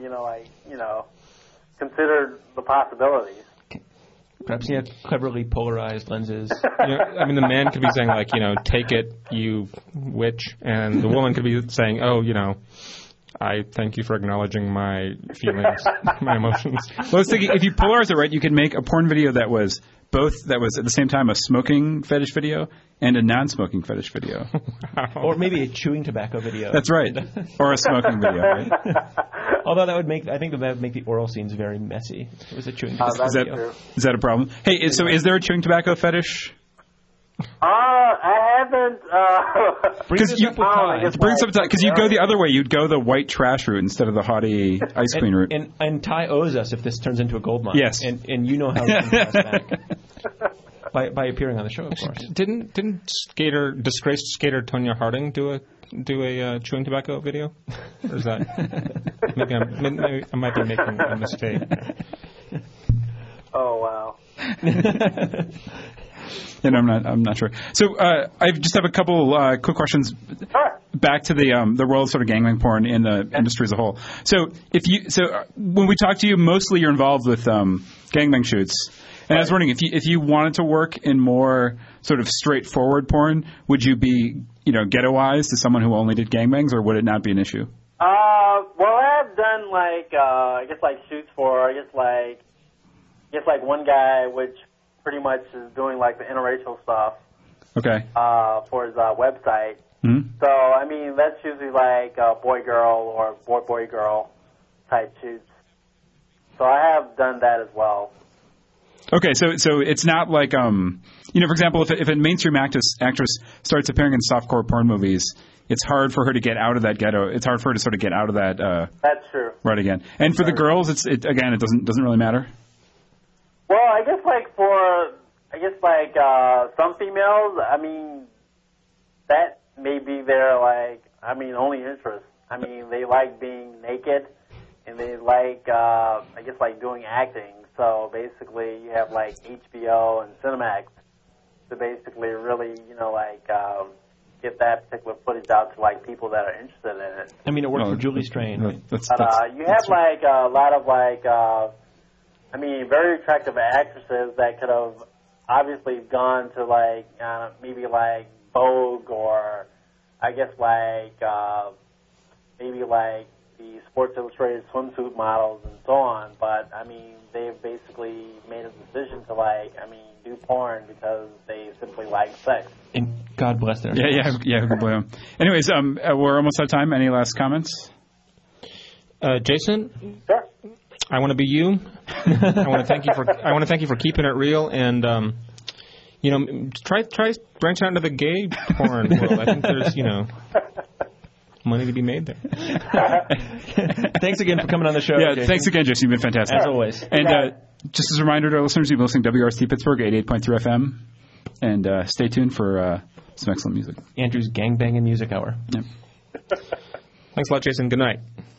[SPEAKER 4] consider the possibilities.
[SPEAKER 3] Perhaps cleverly polarized lenses.
[SPEAKER 1] The man could be saying like, take it, you witch, and the woman could be saying, oh, I thank you for acknowledging my feelings, my emotions.
[SPEAKER 2] Well, I was thinking if you polarize it right, you could make a porn video that was at the same time a smoking fetish video and a non-smoking fetish video.
[SPEAKER 1] Wow.
[SPEAKER 3] Or maybe a chewing tobacco video.
[SPEAKER 2] That's right. Or a smoking video, right?
[SPEAKER 3] Although that would make the oral scenes very messy. If it was a chewing tobacco video.
[SPEAKER 2] Is that a problem? Hey, so is there a chewing tobacco fetish?
[SPEAKER 4] I haven't.
[SPEAKER 2] Because you go the other way. You'd go the white trash route instead of the haughty ice queen route.
[SPEAKER 3] And Ty owes us if this turns into a gold mine.
[SPEAKER 2] Yes.
[SPEAKER 3] And you know how to pass back. By appearing on the show, of course.
[SPEAKER 1] Didn't disgraced skater Tonya Harding do a chewing tobacco video? Or is that maybe I might be making a mistake?
[SPEAKER 4] Oh wow.
[SPEAKER 2] I'm not sure. So I just have a couple quick questions.
[SPEAKER 4] Sure.
[SPEAKER 2] Back to the world of sort of gangbang porn in the industry as a whole. So when we talk to you, mostly you're involved with gangbang shoots. And I was wondering if you wanted to work in more sort of straightforward porn, would you be ghettoized to someone who only did gangbangs, or would it not be an issue?
[SPEAKER 4] Well, I've done shoots for one guy which pretty much is doing like the interracial stuff.
[SPEAKER 2] Okay.
[SPEAKER 4] For his website.
[SPEAKER 2] Mm-hmm.
[SPEAKER 4] So that's usually like boy girl or boy girl type shoots. So I have done that as well.
[SPEAKER 2] Okay, so it's not like for example, if a mainstream actress starts appearing in softcore porn movies, it's hard for her to get out of that ghetto. It's hard for her to sort of get out of that.
[SPEAKER 4] That's true.
[SPEAKER 2] Right again. And for the girls, it doesn't really matter.
[SPEAKER 4] Well, I guess some females, that may be their only interest. They like being naked and they like doing acting. So basically, you have like HBO and Cinemax to basically really, get that particular footage out to like people that are interested in it.
[SPEAKER 3] I mean, it worked for Julie Strain.
[SPEAKER 4] You have like a lot of very attractive actresses that could have obviously gone to like maybe like Vogue or I guess maybe like the Sports Illustrated swimsuit models and so on. But I mean, they've basically made a decision to do porn because they simply like sex.
[SPEAKER 3] And God bless them.
[SPEAKER 2] Yeah. Good boy. Anyways, we're almost out of time. Any last comments?
[SPEAKER 1] Jason?
[SPEAKER 4] Sure.
[SPEAKER 1] I want to be you. I want to thank you for keeping it real and try branching out into the gay porn world. I think there's money to be made there.
[SPEAKER 3] Thanks again for coming on the show.
[SPEAKER 2] Yeah,
[SPEAKER 3] Jason.
[SPEAKER 2] Thanks again, Jason. You've been fantastic.
[SPEAKER 3] As always.
[SPEAKER 2] And just as a reminder to our listeners, you've been listening to WRST Pittsburgh 88.3 FM. And stay tuned for some excellent music.
[SPEAKER 3] Andrew's Gangbanging Music Hour.
[SPEAKER 2] Yep.
[SPEAKER 1] Thanks a lot, Jason. Good night.